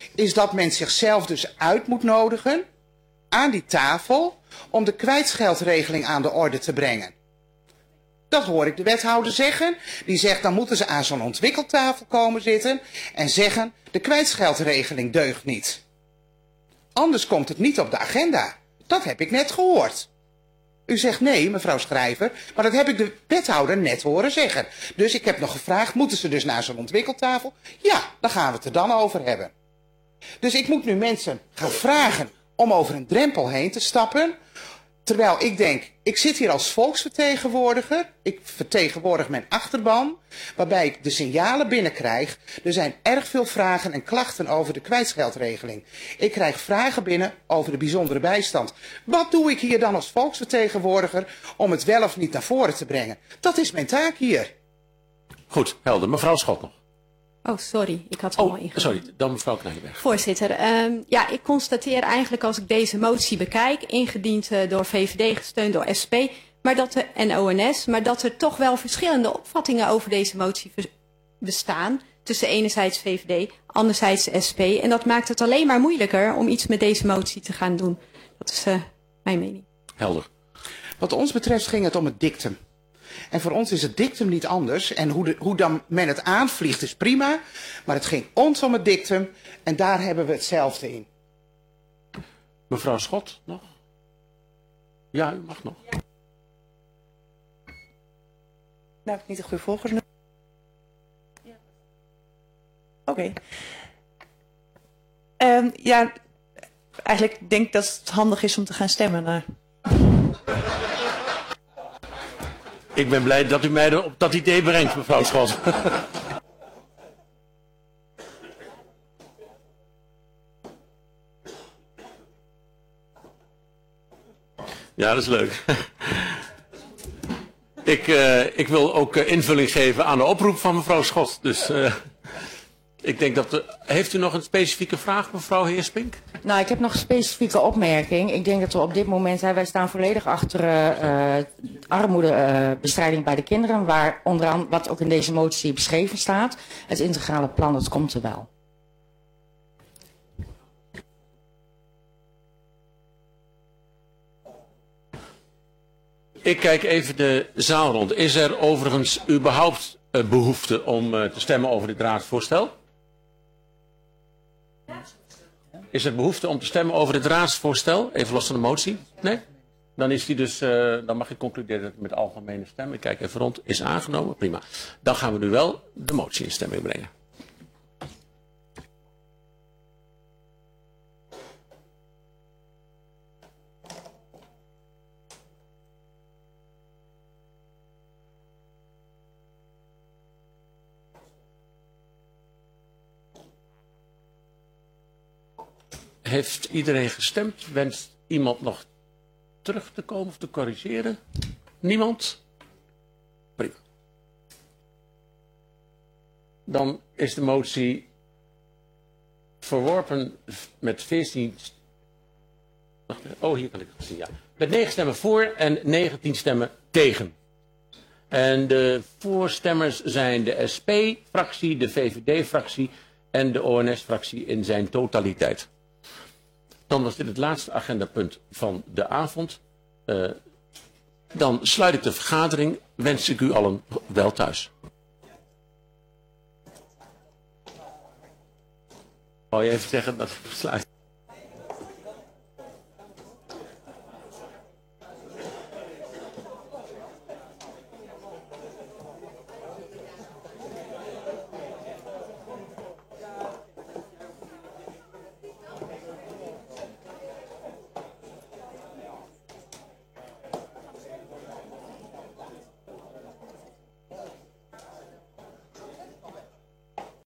is dat men zichzelf dus uit moet nodigen aan die tafel om de kwijtscheldregeling aan de orde te brengen. Dat hoor ik de wethouder zeggen. Die zegt dan moeten ze aan zo'n ontwikkeltafel komen zitten en zeggen de kwijtscheldregeling deugt niet. Anders komt het niet op de agenda. Dat heb ik net gehoord. U zegt nee, mevrouw Schrijver, maar dat heb ik de wethouder net horen zeggen. Dus ik heb nog gevraagd, moeten ze dus naar zo'n ontwikkeltafel? Ja, dan gaan we het er dan over hebben. Dus ik moet nu mensen gaan vragen om over een drempel heen te stappen. Terwijl ik denk, ik zit hier als volksvertegenwoordiger. Ik vertegenwoordig mijn achterban. Waarbij ik de signalen binnenkrijg. Er zijn erg veel vragen en klachten over de kwijtscheldregeling. Ik krijg vragen binnen over de bijzondere bijstand. Wat doe ik hier dan als volksvertegenwoordiger om het wel of niet naar voren te brengen? Dat is mijn taak hier. Goed, helder. Mevrouw Schot nog. Oh, sorry. Ik had het Oh, allemaal ingevuld. sorry. Dan mevrouw Knijberg. Voorzitter, um, ja, ik constateer eigenlijk als ik deze motie bekijk, ingediend uh, door V V D, gesteund door S P maar dat er, en O N S, maar dat er toch wel verschillende opvattingen over deze motie bestaan. Tussen enerzijds V V D, anderzijds S P. En dat maakt het alleen maar moeilijker om iets met deze motie te gaan doen. Dat is uh, mijn mening. Helder. Wat ons betreft ging het om het dictum. En voor ons is het dictum niet anders. En hoe, de, hoe dan men het aanvliegt is prima. Maar het ging ons om het dictum. En daar hebben we hetzelfde in. Mevrouw Schot nog? Ja, u mag nog. Nou, heb ik niet de goede volgorde. Ja. Oké. Okay. Um, ja, eigenlijk denk ik dat het handig is om te gaan stemmen. Uh. Ik ben blij dat u mij op dat idee brengt, mevrouw Schot. Ja, dat is leuk. ik, uh, ik wil ook uh, invulling geven aan de oproep van mevrouw Schot. Dus uh, ik denk dat... De, heeft u nog een specifieke vraag, mevrouw Heerspink? Nou, ik heb nog een specifieke opmerking. Ik denk dat we op dit moment zijn, wij staan volledig achter uh, armoedebestrijding uh, bij de kinderen, waar onder andere, wat ook in deze motie beschreven staat, het integrale plan, dat komt er wel. Ik kijk even de zaal rond. Is er overigens überhaupt uh, behoefte om uh, te stemmen over dit raadsvoorstel? Is er behoefte om te stemmen over het raadsvoorstel? Even los van de motie? Nee? Dan, is die dus, uh, dan mag ik concluderen dat het met algemene stem, ik kijk even rond, is aangenomen. Prima. Dan gaan we nu wel de motie in stemming brengen. Heeft iedereen gestemd? Wenst iemand nog terug te komen of te corrigeren? Niemand? Prima. Dan is de motie verworpen met veertien... Oh, hier kan ik het zien, ja. Met negen stemmen voor en negentien stemmen tegen. En de voorstemmers zijn de S P-fractie, de V V D-fractie en de O N S-fractie in zijn totaliteit. Dan was dit het laatste agendapunt van de avond. Uh, dan sluit ik de vergadering. Wens ik u allen wel thuis. Wou je even zeggen dat ik sluit?